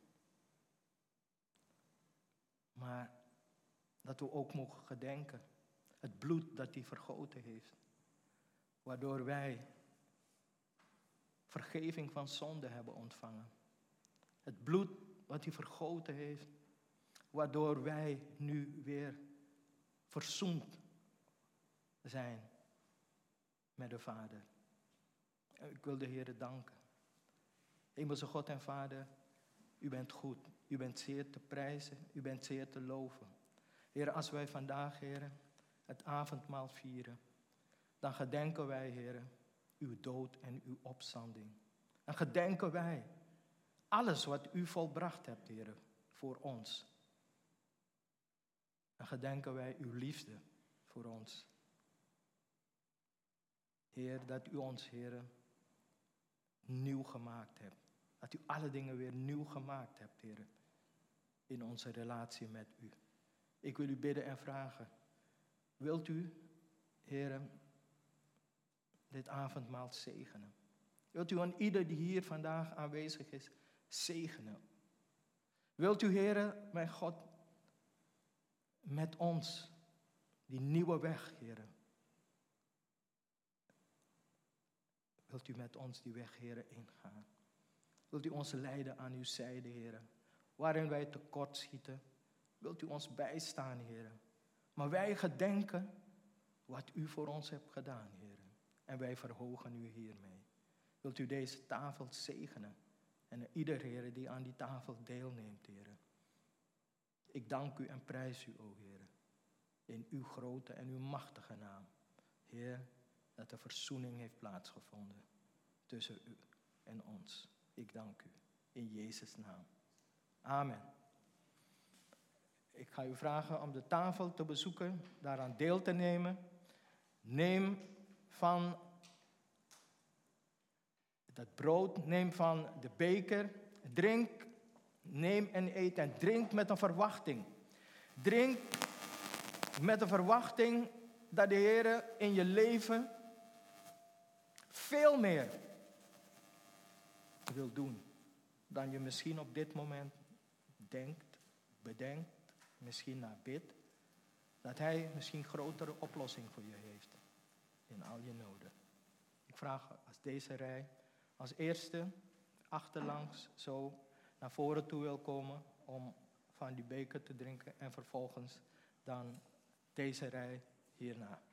Maar dat we ook mogen gedenken, het bloed dat hij vergoten heeft, waardoor wij vergeving van zonde hebben ontvangen. Het bloed wat hij vergoten heeft, waardoor wij nu weer verzoend zijn met de Vader. Ik wil de Heer danken. Hemelse God en Vader, u bent goed. U bent zeer te prijzen. U bent zeer te loven. Heer, als wij vandaag, Heer, het avondmaal vieren, dan gedenken wij, Heer, uw dood en uw opstanding. Dan gedenken wij alles wat u volbracht hebt, Heer, voor ons. Dan gedenken wij uw liefde voor ons. Heer, dat u ons, Heer, nieuw gemaakt hebt. Dat u alle dingen weer nieuw gemaakt hebt, Heer, in onze relatie met u. Ik wil u bidden en vragen, wilt u, Heer, dit avondmaal zegenen? Wilt u aan ieder die hier vandaag aanwezig is, zegenen? Wilt u, Heer, mijn God, met ons die nieuwe weg, Heer, wilt u met ons die weg, Heer, ingaan? Wilt u ons leiden aan uw zijde, Heer, waarin wij tekort schieten? Wilt u ons bijstaan, Heer? Maar wij gedenken wat u voor ons hebt gedaan, Heer. En wij verhogen u hiermee. Wilt u deze tafel zegenen? En ieder, Heer, die aan die tafel deelneemt, Heer. Ik dank u en prijs u, o Heer. In uw grote en uw machtige naam. Heer, dat de verzoening heeft plaatsgevonden tussen u en ons. Ik dank u. In Jezus' naam. Amen. Ik ga u vragen om de tafel te bezoeken, daaraan deel te nemen. Neem van dat brood, neem van de beker, drink, neem en eet en drink met een verwachting. Drink met een verwachting dat de Heer in je leven veel meer wil doen dan je misschien op dit moment denkt, bedenkt, misschien naar bidt. Dat hij misschien grotere oplossing voor je heeft in al je noden. Ik vraag als deze rij als eerste achterlangs zo naar voren toe wil komen om van die beker te drinken en vervolgens dan deze rij hierna.